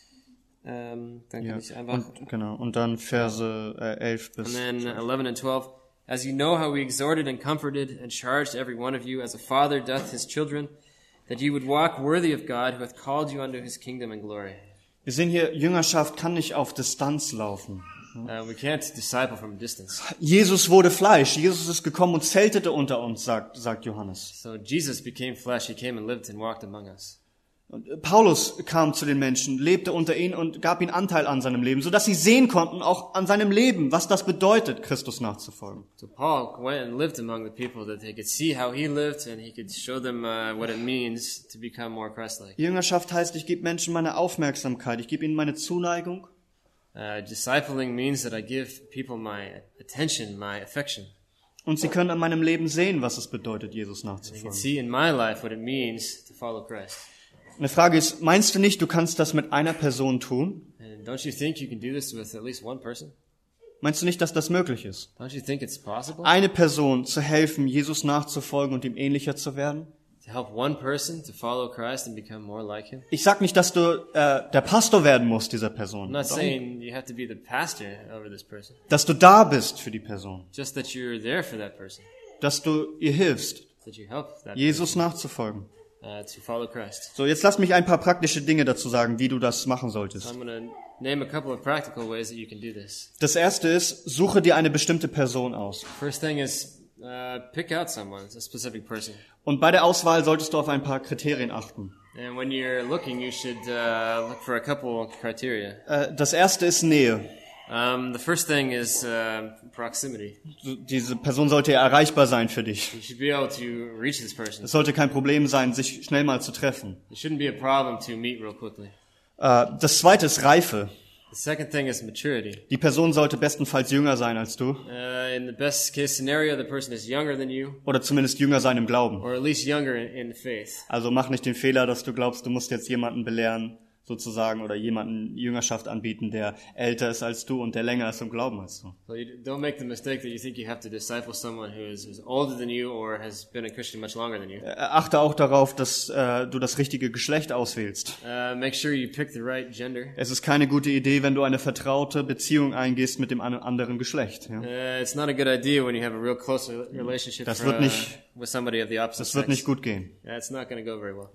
Ähm, dann Ja. kann ich einfach... Und, genau. Und dann Verse äh, elf And bis... then eleven and twelve. As you know how we exhorted and comforted and charged every one of you as a father doth his children, that you would walk worthy of God who hath called you unto his kingdom and glory. Wir sehen hier, Jüngerschaft kann nicht auf Distanz laufen. Uh, we can't disciple from a distance. Jesus wurde Fleisch. Jesus ist gekommen und zeltete unter uns, sagt, sagt Johannes. So Jesus became flesh. He came and lived and walked among us. Und Paulus kam zu den Menschen, lebte unter ihnen und gab ihnen Anteil an seinem Leben, sodass sie sehen konnten, auch an seinem Leben, was das bedeutet, Christus nachzufolgen. So Paul went and lived among the people that they could see how he lived and he could show them uh, what it means to become more Christ-like. Jüngerschaft heißt, ich gebe Menschen meine Aufmerksamkeit, ich gebe ihnen meine Zuneigung. Uh, discipling means that I give people my attention, my affection. Und sie können an meinem Leben sehen, was es bedeutet, Jesus They can nachzufolgen. see in my life what it means to follow Christ. Eine Frage ist, meinst du nicht, du kannst das mit einer Person tun? And don't you think you can do this with at least one person? Meinst du nicht, dass das möglich ist? Don't you think it's possible Eine Person zu helfen, Jesus nachzufolgen und ihm ähnlicher zu werden? to help one person to follow Christ and become more like him? Ich sag nicht, dass du äh, der Pastor werden musst dieser I'm Person. not saying you have to be the pastor over this person, Dass du da bist für die Person. just that you're there for that person, Dass du ihr hilfst, that you help that Jesus nachzufolgen. person uh, to follow Christ. So, jetzt lass mich ein paar praktische Dinge dazu sagen, wie du das machen So solltest. I'm going to name a couple of practical ways that you can do this. Das erste ist, suche dir eine bestimmte Person aus. First thing is uh, pick out someone, a specific person. Und bei der Auswahl solltest du auf ein paar Kriterien achten. And when you're looking, you should uh, look for a couple criteria. Äh, das erste ist Nähe. Um, the first thing is uh, proximity. Du- Diese Person sollte ja erreichbar sein für dich. You should be able to reach this person. Es sollte kein Problem sein, sich schnell mal zu treffen. It shouldn't be a problem to meet real quickly. Äh, das zweite ist Reife. The second thing is maturity. Die Person sollte bestenfalls jünger sein als du. Uh, in the best case scenario, the person is younger than you, Oder zumindest jünger sein im Glauben. or at least younger in, in the faith. Also mach nicht den Fehler, dass du glaubst, du musst jetzt jemanden belehren, sozusagen, oder jemanden Jüngerschaft anbieten, der älter ist als du und der länger ist im Glauben als du. So you don't make the mistake that you think you have to disciple someone who is, who's older than you or has been a Christian much longer than you. Äh, Achte auch darauf, dass äh, du das richtige Geschlecht auswählst. Uh, make sure you pick the right gender. Es ist keine gute Idee, wenn du eine vertraute Beziehung eingehst mit dem an- anderen Geschlecht. Ja? Uh, it's not a good idea when you have a real close re- relationship Das for, wird uh, nicht- with somebody of the opposite Das wird sex. nicht gut gehen. Yeah, it's not going to go very well.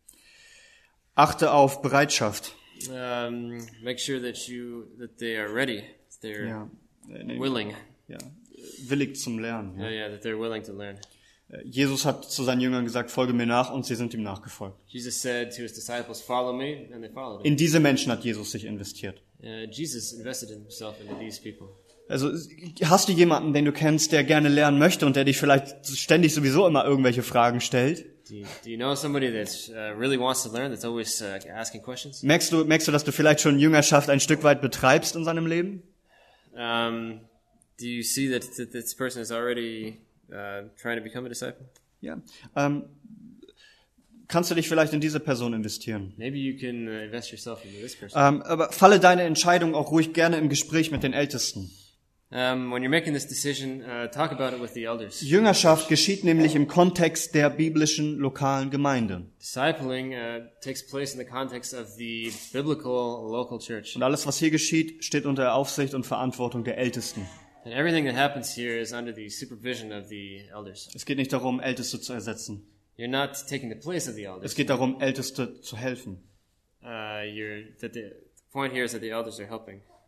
Achte auf Bereitschaft. Um, make sure that you that they are ready, that they're Ja. Äh, nee, willing. ja. Willig zum Lernen. Yeah, Ja. yeah, that they're willing to learn. Äh, Jesus hat zu seinen Jüngern gesagt, folge mir nach, und sie sind ihm nachgefolgt. Jesus said to his disciples, "Follow me," and they followed him. In diese Menschen hat Jesus sich investiert. Uh, Jesus invested himself into these people. Also hast du jemanden, den du kennst, der gerne lernen möchte und der dich vielleicht ständig sowieso immer irgendwelche Fragen stellt? Do you, do you know somebody that uh, really wants to learn, that's always uh, asking questions? Merkst du, merkst du, dass du vielleicht schon Jüngerschaft ein Stück weit betreibst in seinem Leben? Um, do you see that, that this person is already uh, trying to become a disciple? Ja. Ähm, kannst du dich vielleicht in diese Person investieren? Maybe you can uh, invest yourself into this person. Ähm, aber falle deine Entscheidung auch ruhig gerne im Gespräch mit den Ältesten. Um, when you're making this decision, uh, talk about it with the elders. Jüngerschaft geschieht nämlich im Kontext der biblischen lokalen Gemeinde. Discipling uh, takes place in the context of the biblical local church. Und alles, was hier geschieht, steht unter der Aufsicht und Verantwortung der Ältesten. And everything that happens here is under the supervision of the elders. Es geht nicht darum, Älteste zu ersetzen. You're not taking the place of the elders. Es geht darum, Älteste zu helfen. Uh, you're, that the point here is that the elders are helping.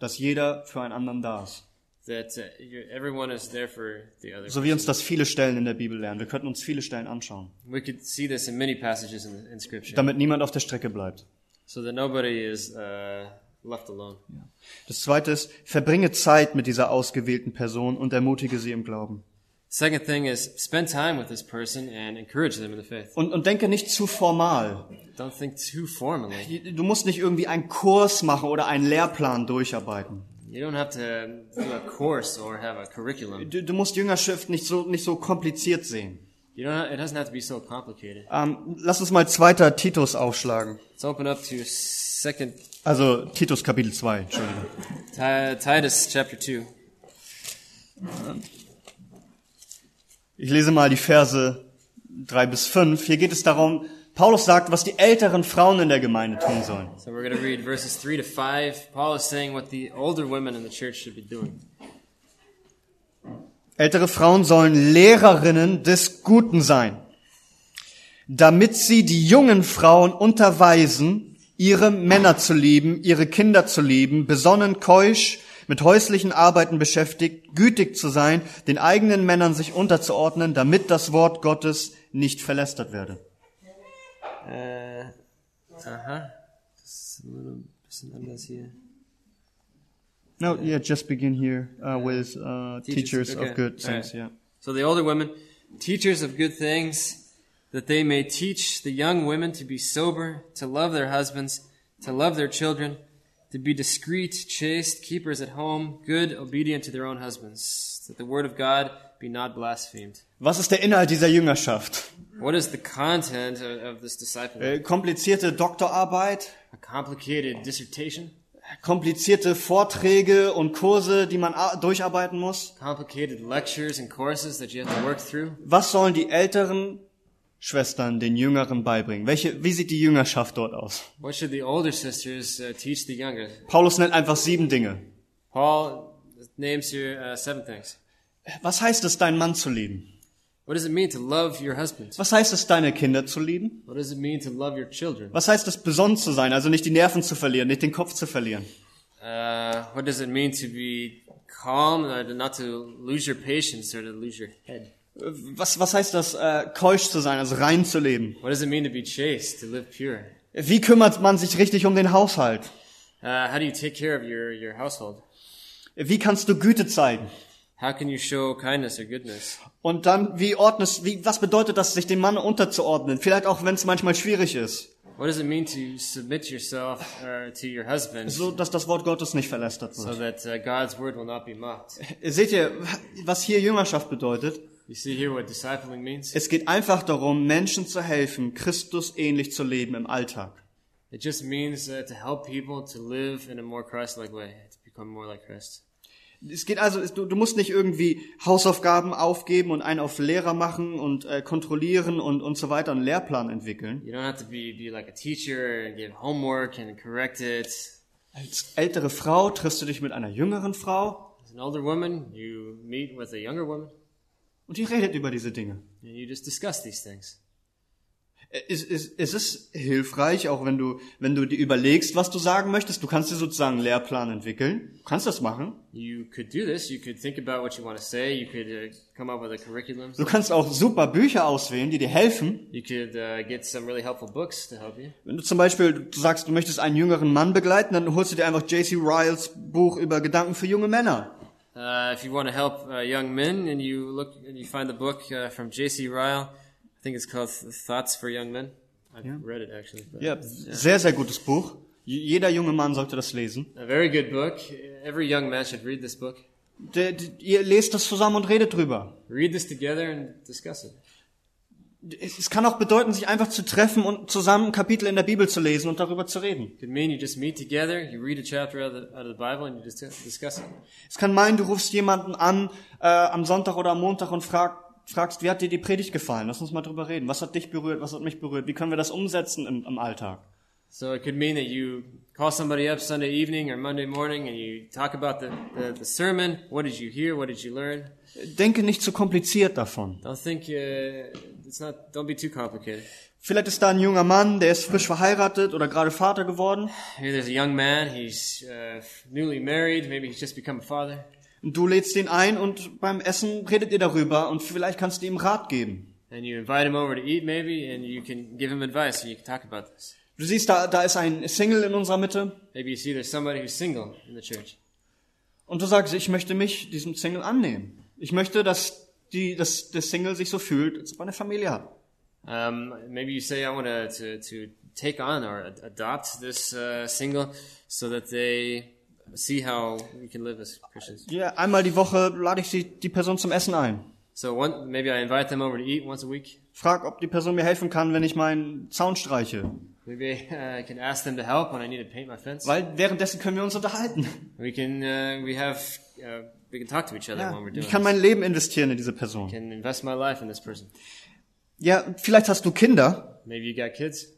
dass jeder für einen anderen da ist. That uh, you're, everyone is there for the other. So wie uns das viele Stellen in der Bibel lernen. Wir könnten uns viele Stellen anschauen, We could see this in many passages in, in Scripture. damit niemand auf der Strecke bleibt. So that nobody is uh, left alone. Das zweite ist, verbringe Zeit mit dieser ausgewählten Person und ermutige sie im Glauben. Second thing is spend time with this person and encourage them in the faith. Und, und denke nicht zu formal. Don't think too formally. Du musst nicht irgendwie einen Kurs machen oder einen Lehrplan durcharbeiten. You don't have to do a course or have a curriculum. Du, du musst Jüngerschaft nicht so, nicht so kompliziert sehen. You don't. It doesn't have to be so complicated. Ähm, lass uns mal zweiter Titus aufschlagen. Let's open up to Second Also Titus Kapitel zwei, Entschuldigung. Titus chapter two. Ich lese mal die Verse drei bis fünf. Hier geht es darum, Paulus sagt, was die älteren Frauen in der Gemeinde tun sollen. So we're going to read verses three to five. Paul is saying what the older women in the church should be doing. Ältere Frauen sollen Lehrerinnen des Guten sein, damit sie die jungen Frauen unterweisen, ihre Männer zu lieben, ihre Kinder zu lieben, besonnen, keusch, mit häuslichen Arbeiten beschäftigt, gütig zu sein, den eigenen Männern sich unterzuordnen, damit das Wort Gottes nicht verlästert werde. Äh, aha. Das ist ein bisschen anders hier. No, yeah, just begin here uh, with uh, teachers, Teachers, okay. of good things. Alright. Yeah. So the older women, teachers of good things, that they may teach the young women to be sober, to love their husbands, to love their children, to be discreet, chaste, keepers at home, good, obedient to their own husbands, that the word of God be not blasphemed. Was ist der Inhalt dieser Jüngerschaft? What is the content of, of this discipleship? Äh, komplizierte Doktorarbeit, A complicated dissertation? komplizierte Vorträge und Kurse, die man a- durcharbeiten muss. Complicated lectures and courses that you have to work through? Was sollen die älteren Schwestern den Jüngeren beibringen? Welche, wie sieht die Jüngerschaft dort aus? What should the older sisters uh, teach the younger? Paulus nennt einfach sieben Dinge. Paul names here uh, seven things. Was heißt es, deinen Mann zu lieben? What does it mean to love your husband? Was heißt es, deine Kinder zu lieben? What does it mean to love your children? Was heißt es, besonnen zu sein, also nicht die Nerven zu verlieren, nicht den Kopf zu verlieren? Uh, what does it mean to be calm, uh, to not to lose your patience or to lose your head? Was, was heißt das, äh, keusch zu sein, also rein zu leben? What does it mean to be chaste, to live pure? Wie kümmert man sich richtig um den Haushalt? Uh, how do you take care of your, your household? Wie kannst du Güte zeigen? How can you show kindness or goodness? Und dann, wie ordnest, wie, was bedeutet das, sich dem Mann unterzuordnen? Vielleicht auch, wenn es manchmal schwierig ist. What does it mean to submit yourself uh, to your husband So, dass das Wort Gottes nicht verlästert so wird. that uh, God's word will not be mocked? Seht ihr, was hier Jüngerschaft bedeutet? You see here what discipling means? Es geht einfach darum, Menschen zu helfen, Christus ähnlich zu leben im Alltag. It just means uh, to help people to live in a more Christ-like way, to become more like Christ. Es geht also, du, du musst nicht irgendwie Hausaufgaben aufgeben und einen auf Lehrer machen und äh, kontrollieren und, und so weiter, einen Lehrplan entwickeln. You don't have to be, be like a teacher and give homework and correct it. Als ältere Frau triffst du dich mit einer jüngeren Frau As an older woman, you meet with a younger woman und die redet über diese Dinge. and you just discuss these things. Es, es, es ist hilfreich, auch wenn du, wenn du dir überlegst, was du sagen möchtest. Du kannst dir sozusagen einen Lehrplan entwickeln. Du kannst das machen. You could do this. You could think about what you want to say. You could uh, come up with a curriculum. Du kannst auch super Bücher auswählen, die dir helfen. You could uh, get some really helpful books to help you. Wenn du zum Beispiel du sagst, du möchtest einen jüngeren Mann begleiten, dann holst du dir einfach J C Ryles Buch über Gedanken für junge Männer. Uh, if you want to help uh, young men and you look and you find the book uh, from J C Ryle, I think it's called Thoughts for Young Men. I've Yeah. read it actually. But, Ja, sehr, sehr gutes Buch. Jeder junge Mann sollte das lesen. A very good book. Every young man should read this book. Der, der, ihr lest das zusammen und redet drüber. Read this together and discuss it. Es, es kann auch bedeuten, sich einfach zu treffen und zusammen ein Kapitel in der Bibel zu lesen und darüber zu reden. It could mean you just meet together, you read a chapter out of the, out of the Bible, and you just discuss it. Es kann meinen, du rufst jemanden an äh, am Sonntag oder am Montag und frag, fragst, wie hat dir die Predigt gefallen? Lass uns mal drüber reden. Was hat dich berührt? Was hat mich berührt? Wie können wir das umsetzen im, im Alltag? So it could mean that you call somebody up Sunday evening or Monday morning and you talk about the, the, the sermon. What did you hear? What did you learn? Denke nicht zu kompliziert davon. Don't think uh, it's not, don't be too complicated. Vielleicht ist da ein junger Mann, der ist frisch verheiratet oder gerade Vater geworden. Maybe there's a young man, he's uh, newly married, maybe he's just become a father. Und du lädst ihn ein und beim Essen redet ihr darüber und vielleicht kannst du ihm Rat geben. And you invite him over to eat maybe, and you can give him advice, and you can talk about this. Du siehst, da, da ist ein Single in unserer Mitte. Maybe you see there's somebody who's single in the church. Und du sagst, ich möchte mich diesem Single annehmen. Ich möchte, dass, die, dass der Single sich so fühlt, als ob er eine Familie hat. Um, maybe you say, I want to, to, to take on or ad- adopt this uh, single so that they see how we can live as Christians. Ja, einmal die Woche lade ich sie, die Person zum Essen ein. So one, maybe I invite them over to eat once a week. Frag, ob die Person mir helfen kann, wenn ich meinen Zaun streiche. Maybe uh, I can ask them to help when I need to paint my fence. Weil währenddessen können wir uns unterhalten. We can uh, we have uh, we can talk to each other Ja, when we're doing ich kann this. mein Leben investieren in diese I Person. can invest my life in this person. Ja, vielleicht hast du Kinder. Maybe you got kids.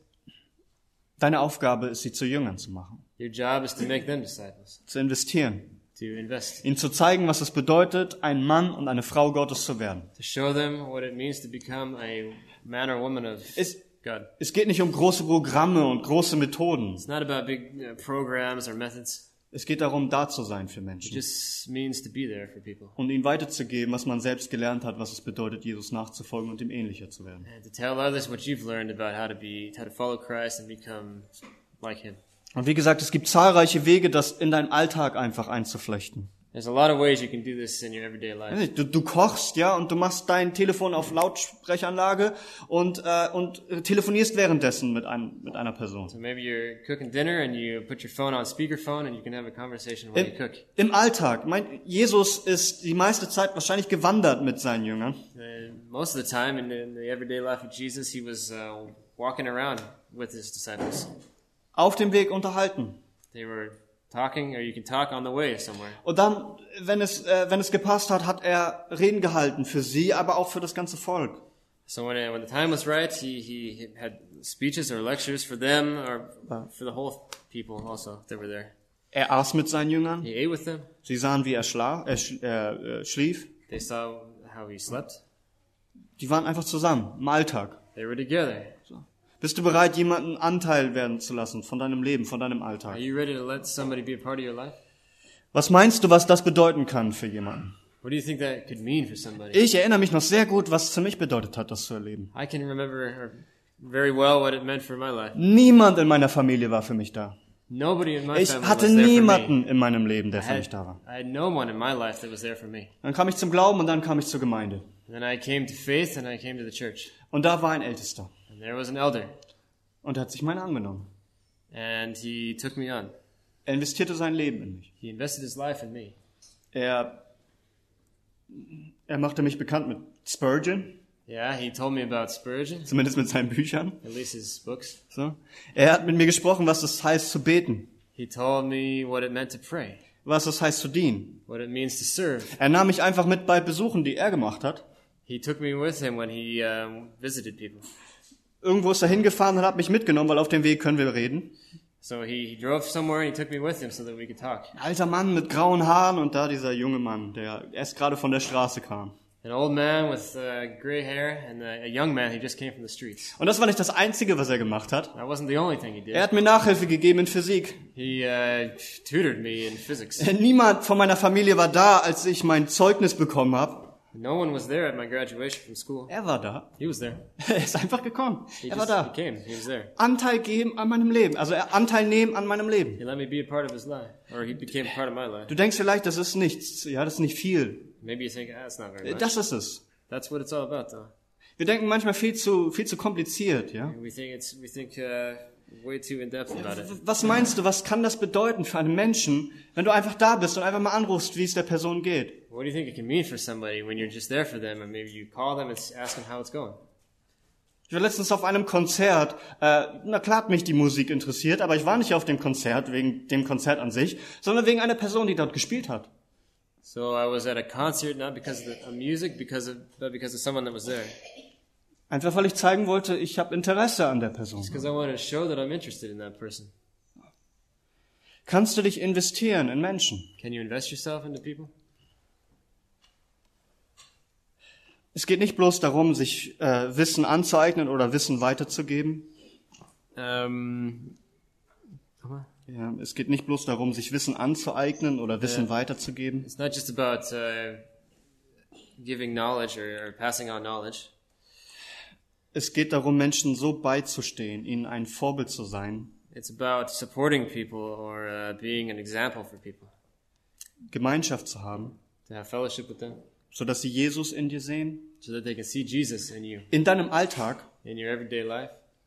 Deine Aufgabe ist, sie zu Jüngern zu machen, Your job is to make them disciples, zu investieren, to invest, ihnen zu zeigen, was es bedeutet, ein Mann und eine Frau Gottes zu werden. to show them what it means to become a man or woman of Es, God. es geht nicht um große Programme und große Methoden. It's not about big uh, programs or methods. Es geht darum, da zu sein für It Menschen just means to be there for people und ihnen weiterzugeben, was man selbst gelernt hat, was es bedeutet, Jesus nachzufolgen und ihm ähnlicher zu werden. and to tell others what you've learned about how to be, how to follow Christ and become like Him. Und wie gesagt, es gibt zahlreiche Wege, das in deinen Alltag einfach einzuflechten. There's a lot of ways you can do this in your everyday life. Du, du kochst, ja, und du machst dein Telefon auf Lautsprecheranlage und äh, und telefonierst währenddessen mit einem mit einer Person. So maybe you're cooking dinner and you put your phone on speakerphone and you can have a conversation while Im, you cook. Im Alltag, mein Jesus ist die meiste Zeit wahrscheinlich gewandert mit seinen Jüngern. And most of the time in the, in the everyday life of Jesus, he was uh, walking around with his disciples. Auf dem Weg unterhalten. They were talking, or you can talk on the way somewhere. Und dann, wenn es äh, wenn es gepasst hat, hat er Reden gehalten für sie, aber auch für das ganze Volk. So when, it, when the time was right, he, he had speeches or lectures for them or for the whole people also that were there. Er aß mit seinen Jüngern. He ate with them. Sie sahen, wie er, schla er, sch äh, äh, schlief. They saw how he slept. Die waren einfach zusammen im Alltag. They were together. So. Bist du bereit, jemanden Anteil werden zu lassen von deinem Leben, von deinem Alltag? Are you ready to let somebody be a part of your life? Was meinst du, was das bedeuten kann für jemanden? What do you think that could mean for somebody? Ich erinnere mich noch sehr gut, was es für mich bedeutet hat, das zu erleben. I can remember very well what it meant for my life. Niemand in meiner Familie war für mich da. Nobody in my Ich family hatte was there for me. niemanden in meinem Leben, der I für mich had, da war. I had no one in my life that was there for me. Dann kam ich zum Glauben und dann kam ich zur Gemeinde. And then I came to faith and I came to the church. Und da war ein Ältester. And there was an elder. Und er hat sich meine angenommen. And he took me on. Er investierte sein Leben in mich. He invested his life in me. Er, er machte mich bekannt mit Spurgeon, Yeah, he told me about Spurgeon, zumindest mit seinen Büchern. at least his books. So. Er hat mit mir gesprochen, was es heißt zu beten, He told me what it meant to pray, was es heißt zu dienen. what it means to serve. Er nahm mich einfach mit bei Besuchen, die er gemacht hat. He took me with him when he um, visited people. Irgendwo ist er hingefahren und hat mich mitgenommen, weil auf dem Weg können wir reden. So he, he drove somewhere and he took me with him so that we could talk. Ein alter Mann mit grauen Haaren und da dieser junge Mann, der erst gerade von der Straße kam. An old man with uh, gray hair and a, a young man who just came from the streets. Und das war nicht das Einzige, was er gemacht hat. That wasn't the only thing he did. Er hat mir Nachhilfe gegeben in Physik. He uh, tutored me in physics. Niemand von meiner Familie war da, als ich mein Zeugnis bekommen habe. No one was there at my graduation from school. Er war da. He was there. Er ist einfach gekommen. He Er war just da. he came. He was there. Anteil geben an meinem Leben. Also er Anteil nehmen an meinem Leben. He let me be a part of his life, or he became a part of my life. Du denkst vielleicht, das ist nichts. Ja, das ist nicht viel. Maybe you think, ah, that's not very much. Das ist es. That's what it's all about, though. Wir denken manchmal viel zu, viel zu kompliziert, ja. We think it's we think uh, way too in depth about it. Was meinst du, was kann das bedeuten für einen Menschen, wenn du einfach da bist und einfach mal anrufst, wie es der Person geht? What do you think it can mean for somebody when you're just there for them, and maybe you call them and ask them how it's going? Ich war letztens auf einem Konzert. Äh, na klar hat mich die Musik interessiert, aber ich war nicht auf dem Konzert wegen dem Konzert an sich, sondern wegen einer Person, die dort gespielt hat. So I was at a concert not because of the of music, because of but because of someone that was there. Einfach weil ich zeigen wollte, ich habe Interesse an der Person. Because I wanted to show that I'm interested in that person. Kannst du dich investieren in Menschen? Can you invest yourself into people? Es geht nicht bloß darum, sich äh, Wissen anzueignen oder Wissen weiterzugeben. Um, Ja, es geht nicht bloß darum, sich Wissen anzueignen oder Wissen Ja. weiterzugeben. it's not just about uh, giving knowledge or, or passing on knowledge. Es geht darum, Menschen so beizustehen, ihnen ein Vorbild zu sein, It's about supporting people or uh, being an example for people, Gemeinschaft zu haben, to have fellowship with them, sodass sie Jesus in dir sehen, so that they can see Jesus in you, in deinem Alltag, in your everyday life,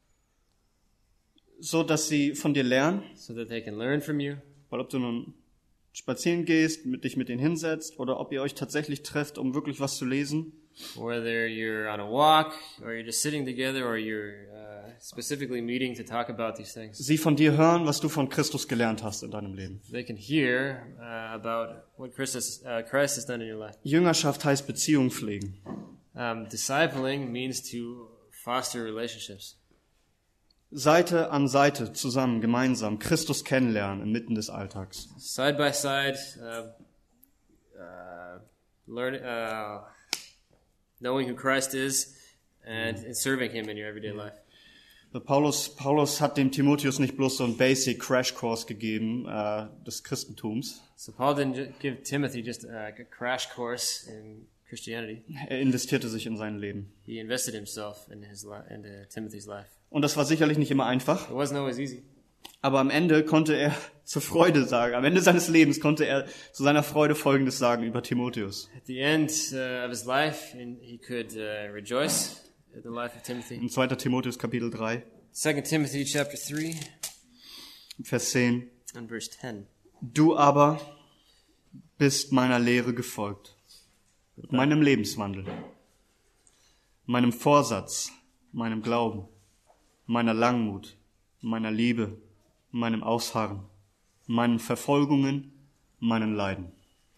so dass sie von dir lernen, so that they can learn from you. weil ob du nun spazieren gehst, mit dich mit ihnen hinsetzt oder ob ihr euch tatsächlich trefft, um wirklich was zu lesen. Whether you're on a walk or you're just sitting together or you're uh, specifically meeting to talk about these things, Sie von dir hören, was du von Christus gelernt hast in deinem Leben. they can hear uh, about what Christus, uh, Christ has done in your life. Jüngerschaft heißt Beziehung pflegen. Um, discipling means to foster relationships. Seite an Seite, zusammen, gemeinsam, Christus kennenlernen inmitten des Alltags. Side by side, uh, uh, learn, uh, knowing who Christ is and, and serving Him in your everyday life. So, Paulus, Paulus hat dem Timotheus nicht bloß so einen Basic Crash Course gegeben äh, des Christentums. So Paul didn't ju- give Timothy just a, a crash course in Christianity. Er investierte sich in sein Leben. He invested himself in his li- into Timothy's life. Und das war sicherlich nicht immer einfach, It wasn't always easy, aber am Ende konnte er zur Freude sagen, am Ende seines Lebens konnte er zu seiner Freude Folgendes sagen über Timotheus. at the end uh, of his life, and he could uh, rejoice at the life of Timothy. In zweiter Timotheus Kapitel drei, Second Timothy chapter three Vers zehn. and verse ten. Du aber bist meiner Lehre gefolgt, meinem Lebenswandel, meinem Vorsatz, meinem Glauben, meiner Langmut, meiner Liebe, meinem Ausharren, meinen Verfolgungen, meinen Leiden.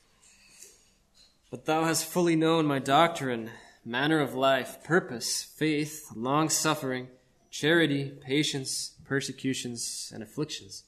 But thou hast fully known my doctrine, manner of life, purpose, faith, long-suffering, charity, patience, persecutions, and afflictions.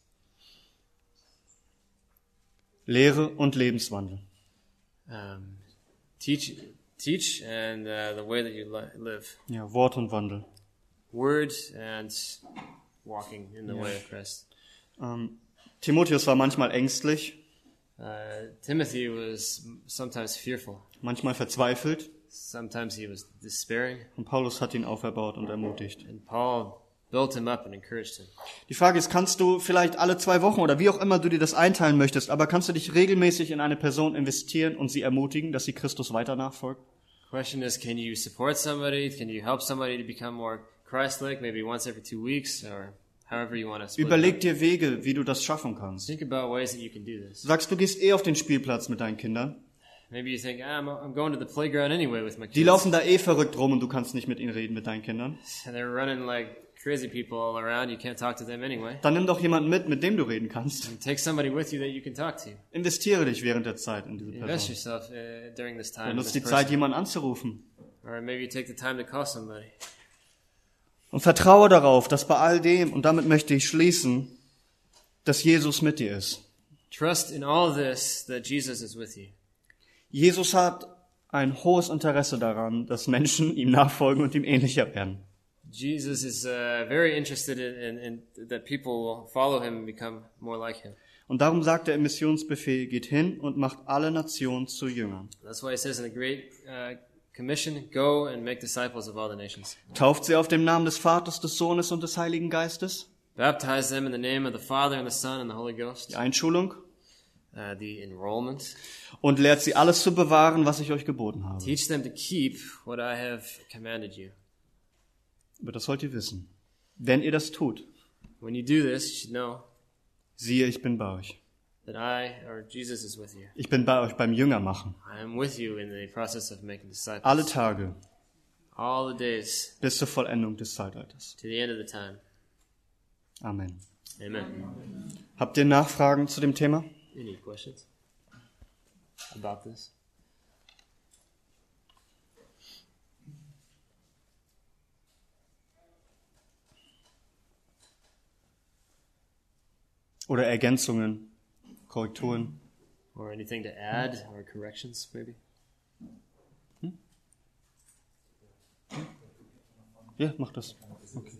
Lehre und Lebenswandel. Um, teach, teach, and uh, the way that you li- live. Ja, Wort und Wandel. Word and walking in the way of Christ. Ähm, Timotheus war manchmal ängstlich, Uh, Timothy was sometimes fearful. manchmal verzweifelt Sometimes he was despairing. und Paulus hat ihn auferbaut und ermutigt. And Paul built him up and encouraged him. Die Frage ist, kannst du vielleicht alle zwei Wochen oder wie auch immer du dir das einteilen möchtest, aber kannst du dich regelmäßig in eine Person investieren und sie ermutigen, dass sie Christus weiter nachfolgt? Question is, can you support somebody? Can you help somebody to become more Christ-like, maybe once every two weeks or however you want to split it Überleg up? dir Wege, wie du das schaffen kannst. Think about ways that you can do this. Sagst, du gehst eh auf den Spielplatz mit deinen Kindern. Maybe you think, ah, I'm, I'm going to the playground anyway with my Die kids. laufen da eh verrückt rum und du kannst nicht mit ihnen reden, mit deinen Kindern. And they're running like crazy people all around. You can't talk to them anyway. Dann nimm doch jemanden mit, mit dem du reden kannst. And take somebody with you that you can talk to. Investiere dich während der Zeit in diese Invest Person. yourself uh, during this time. Dann in nutzt this die Zeit, person. jemanden anzurufen. Or maybe you take the time to call somebody. Und vertraue darauf, dass bei all dem, und damit möchte ich schließen, dass Jesus mit dir ist. Trust in all this that Jesus is with you. Jesus hat ein hohes Interesse daran, dass Menschen ihm nachfolgen und ihm ähnlicher werden. Jesus is uh, very interested in, in, in that people will follow him and become more like him. Und darum sagt er im Missionsbefehl, geht hin und macht alle Nationen zu Jüngern. That's why he says in the Great uh, Commission, go and make disciples of all the nations. Tauft sie auf dem Namen des Vaters, des Sohnes und des Heiligen Geistes. Baptize them in the name of the Father and the Son and the Holy Ghost. Die Einschulung. Uh, the enrollment. Und lehrt sie alles zu bewahren, was ich euch geboten habe. Teach them to keep what I have commanded you. Aber das sollt ihr wissen. Wenn ihr das tut, When you do this, you should know siehe, ich bin bei euch. that I, or Jesus is with you. Ich bin bei euch beim Jüngermachen. I am with you in the process of making disciples. Alle Tage All the days bis zur Vollendung des Zeitalters. to the end of the time. Amen. Amen. Habt ihr Nachfragen zu dem Thema? Any questions about this? Oder Ergänzungen, Korrekturen? Or anything to add or corrections, maybe? Ja, mach das. Okay.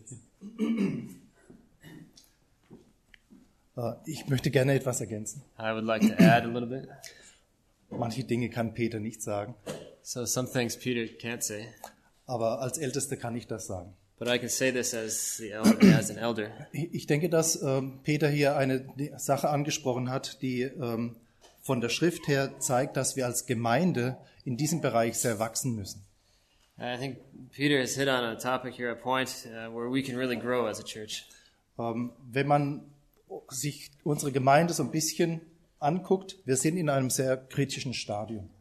Äh, Ich möchte gerne etwas ergänzen. I would like to add a little bit. Manche Dinge kann Peter nicht sagen, So some things Peter can't say, aber als Ältester kann ich das sagen. but I can say this as the elder, as an elder. Ich ich denke, dass ähm, Peter hier eine Sache angesprochen hat, die ähm, von der Schrift her zeigt, dass wir als Gemeinde in diesem Bereich sehr wachsen müssen. I think Peter has hit on a topic here, a point uh, where we can really grow as a church. Ähm, wenn man sich unsere Gemeinde so ein bisschen anguckt, wir sind in einem sehr kritischen Stadium.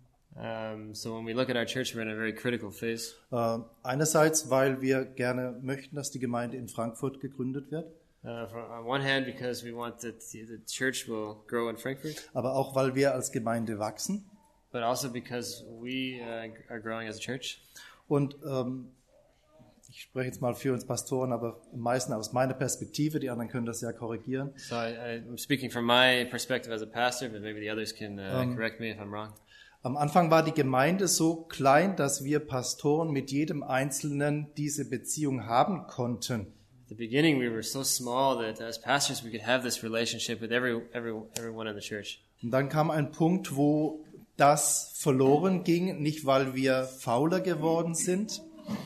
Um, so when we look at our church, we're in a very critical phase. Äh, einerseits, weil wir gerne möchten, dass die Gemeinde in Frankfurt gegründet wird, Uh, for, on one hand, because we want that the, the church will grow in Frankfurt, aber auch, weil wir als Gemeinde wachsen. but also because we uh, are growing as a church. Und ähm, ich spreche jetzt mal für uns Pastoren, aber am meisten aus meiner Perspektive, die anderen können das ja korrigieren. So I, I, I'm speaking from my perspective as a pastor, but maybe the others can uh, Um, correct me if I'm wrong. Am Anfang war die Gemeinde so klein, dass wir Pastoren mit jedem Einzelnen diese Beziehung haben konnten. At the beginning, we were so small that as pastors, we could have this relationship with every, every, everyone in the church. Und dann kam ein Punkt, wo das verloren ging, nicht weil wir fauler geworden sind,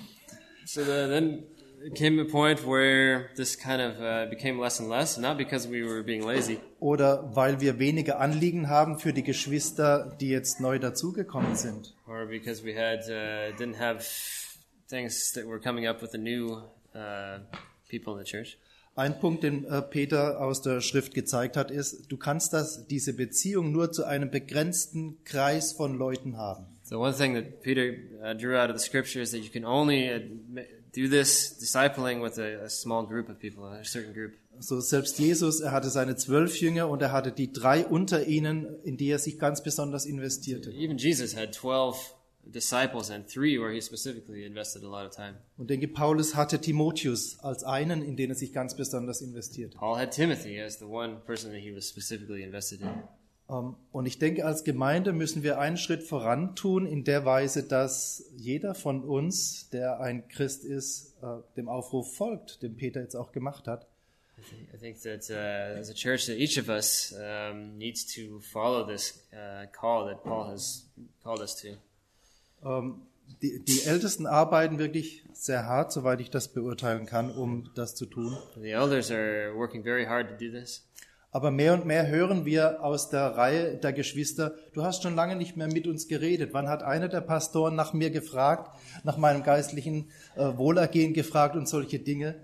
So the, then it came a point where this kind of uh, became less and less, not because we were being lazy, oder weil wir weniger Anliegen haben für die Geschwister, die jetzt neu dazugekommen sind. or because we had uh, didn't have things that were coming up with the new uh, people in the church. Ein Punkt, den äh, Peter aus der Schrift gezeigt hat, ist, du kannst das, diese Beziehung nur zu einem begrenzten Kreis von Leuten haben. So one thing that Peter uh, drew out of the scripture is that you can only uh, ma- do this discipling with a, a small group of people, a certain group. So selbst Jesus, er hatte seine zwölf Jünger und er hatte die drei unter ihnen, in die er sich ganz besonders investierte. Even Jesus had twelve disciples and three where he specifically invested a lot of time. Und denke, Paulus hatte Timotheus als einen, in den er sich ganz besonders investierte. Paul had Timothy as the one person that he was specifically invested in. Ähm, Und ich denke, als Gemeinde müssen wir einen Schritt voran tun, in der Weise, dass jeder von uns, der ein Christ ist, äh, dem Aufruf folgt, den Peter jetzt auch gemacht hat. I think, I think that uh, as a church, that each of us um, needs to follow this uh, call that Paul has called us to. Ähm, Die, die Ältesten arbeiten wirklich sehr hart, soweit ich das beurteilen kann, um das zu tun. The elders are working very hard to do this. Aber mehr und mehr hören wir aus der Reihe der Geschwister, du hast schon lange nicht mehr mit uns geredet. Wann hat einer der Pastoren nach mir gefragt, nach meinem geistlichen äh, Wohlergehen gefragt und solche Dinge?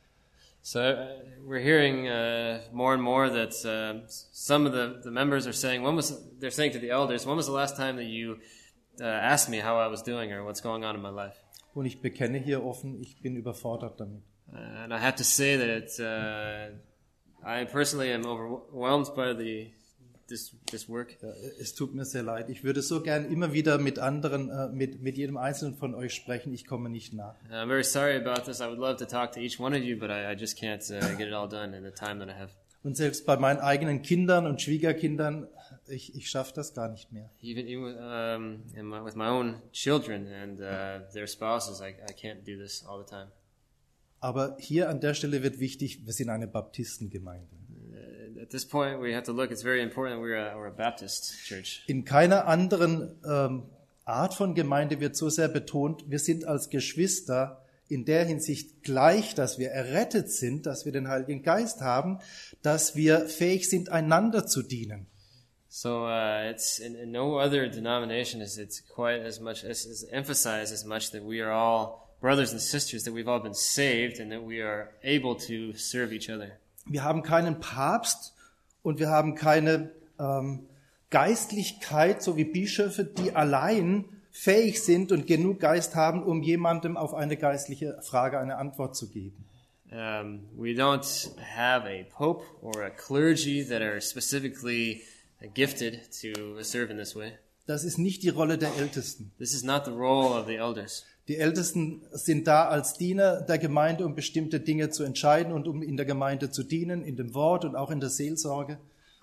So uh, we're hearing uh, more and more that uh, some of the, the members are saying, when was they're saying to the elders, when was the last time that you uh, asked me how I was doing or what's going on in my life? Und ich bekenne hier offen, ich bin überfordert damit. Uh, and I have to say that it's, uh, I personally am overwhelmed by the this this work. Ja, es tut mir sehr leid. Ich würde so gern immer wieder mit anderen, äh, mit, mit jedem Einzelnen von euch sprechen. Ich komme nicht nach. I'm very sorry about this. I would love to talk to each one of you, but I, I just can't uh, get it all done in the time that I have. Und selbst bei meinen eigenen Kindern und Schwiegerkindern, ich, ich schaffe das gar nicht mehr. Even even um, in my, with my own children and uh, their spouses, I, I can't do this all the time. Aber hier an der Stelle wird wichtig, wir sind eine Baptistengemeinde. Uh, at this point, we have to look. It's very important. We're a, we're a Baptist church. In keiner anderen ähm, Art von Gemeinde wird so sehr betont, wir sind als Geschwister in der Hinsicht gleich, dass wir errettet sind, dass wir den Heiligen Geist haben, dass wir fähig sind, einander zu dienen. So uh, it's in, in no other denomination is it's quite as much as is emphasized as much that we are all brothers and sisters, that we've all been saved, and that we are able to serve each other. Wir haben keinen Papst und wir haben keine ähm, Geistlichkeit, so wie Bischöfe, die allein fähig sind und genug Geist haben, um jemandem auf eine geistliche Frage eine Antwort zu geben. Um, we don't have a pope or a clergy that are specifically gifted to serve in this way. Das ist nicht die Rolle der Ältesten. This is not the role of the elders. Die Ältesten sind da als Diener der Gemeinde, um bestimmte Dinge zu entscheiden und um in der Gemeinde zu dienen, in dem Wort und auch in der Seelsorge.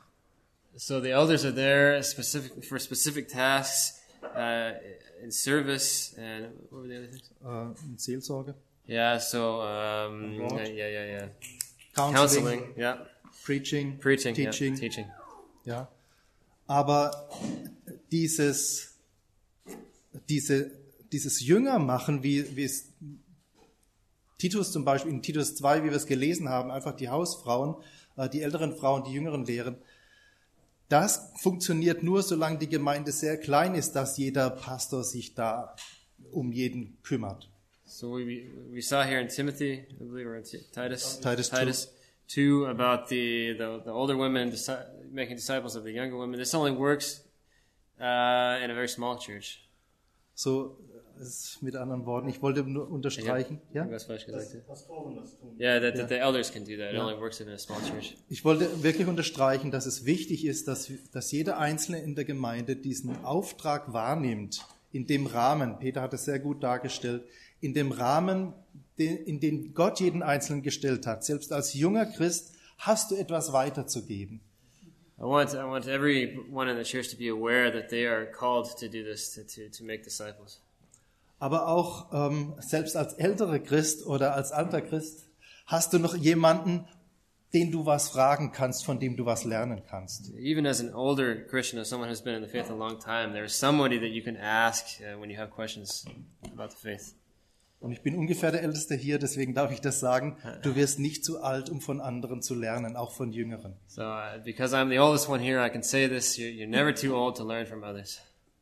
So the elders are there specific for specific tasks uh, in service and what were the other things? Äh, in Seelsorge. Yeah, so, um, Abroad. yeah, yeah, yeah. Counseling, Counseling, yeah. Preaching, Preaching, Teaching. yeah. Teaching. Ja. Aber dieses, diese, dieses Jüngermachen, wie, wie es Titus zum Beispiel, in Titus zwei, wie wir es gelesen haben, einfach die Hausfrauen, äh, die älteren Frauen, die Jüngeren lehren, das funktioniert nur, solange die Gemeinde sehr klein ist, dass jeder Pastor sich da um jeden kümmert. So we we saw here in Timothy, I believe, or in T- Titus, Titus two. Titus two, about the, the, the older women disi- making disciples of the younger women. This only works uh, in a very small church. So, es- mit anderen Worten, ich wollte nur unterstreichen, Ich hab ja? was falsch gesagt. ja. Pastoren das tun. Yeah, that, that the elders can do that. It only works in a small church. Ich wollte wirklich unterstreichen, dass es wichtig ist, dass, dass jeder Einzelne in der Gemeinde diesen Auftrag wahrnimmt, in dem Rahmen, Peter hat es sehr gut dargestellt, in dem Rahmen, den, in den Gott jeden Einzelnen gestellt hat. Selbst als junger Christ hast du etwas weiterzugeben. I want I want everyone in the church to be aware that they are called to do this, to, to, to make disciples. Aber auch ähm, selbst als älterer Christ oder als alter Christ hast du noch jemanden, den du was fragen kannst, von dem du was lernen kannst. Even as an older Christian, as someone who's been in the faith a long time, there is somebody that you can ask uh, when you have questions about the faith. Und ich bin ungefähr der Älteste hier, deswegen darf ich das sagen. Du wirst nicht zu alt, um von anderen zu lernen, auch von Jüngeren. So, uh, because I'm the oldest one here, I can say this: you're, you're never too old to learn from others.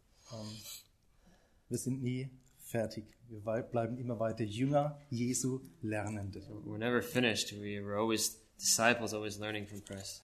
Wir sind nie fertig. Wir wei- bleiben immer weiter Jünger, Jesu, Lernende. We're never finished. We, we're always disciples, always learning from Christ.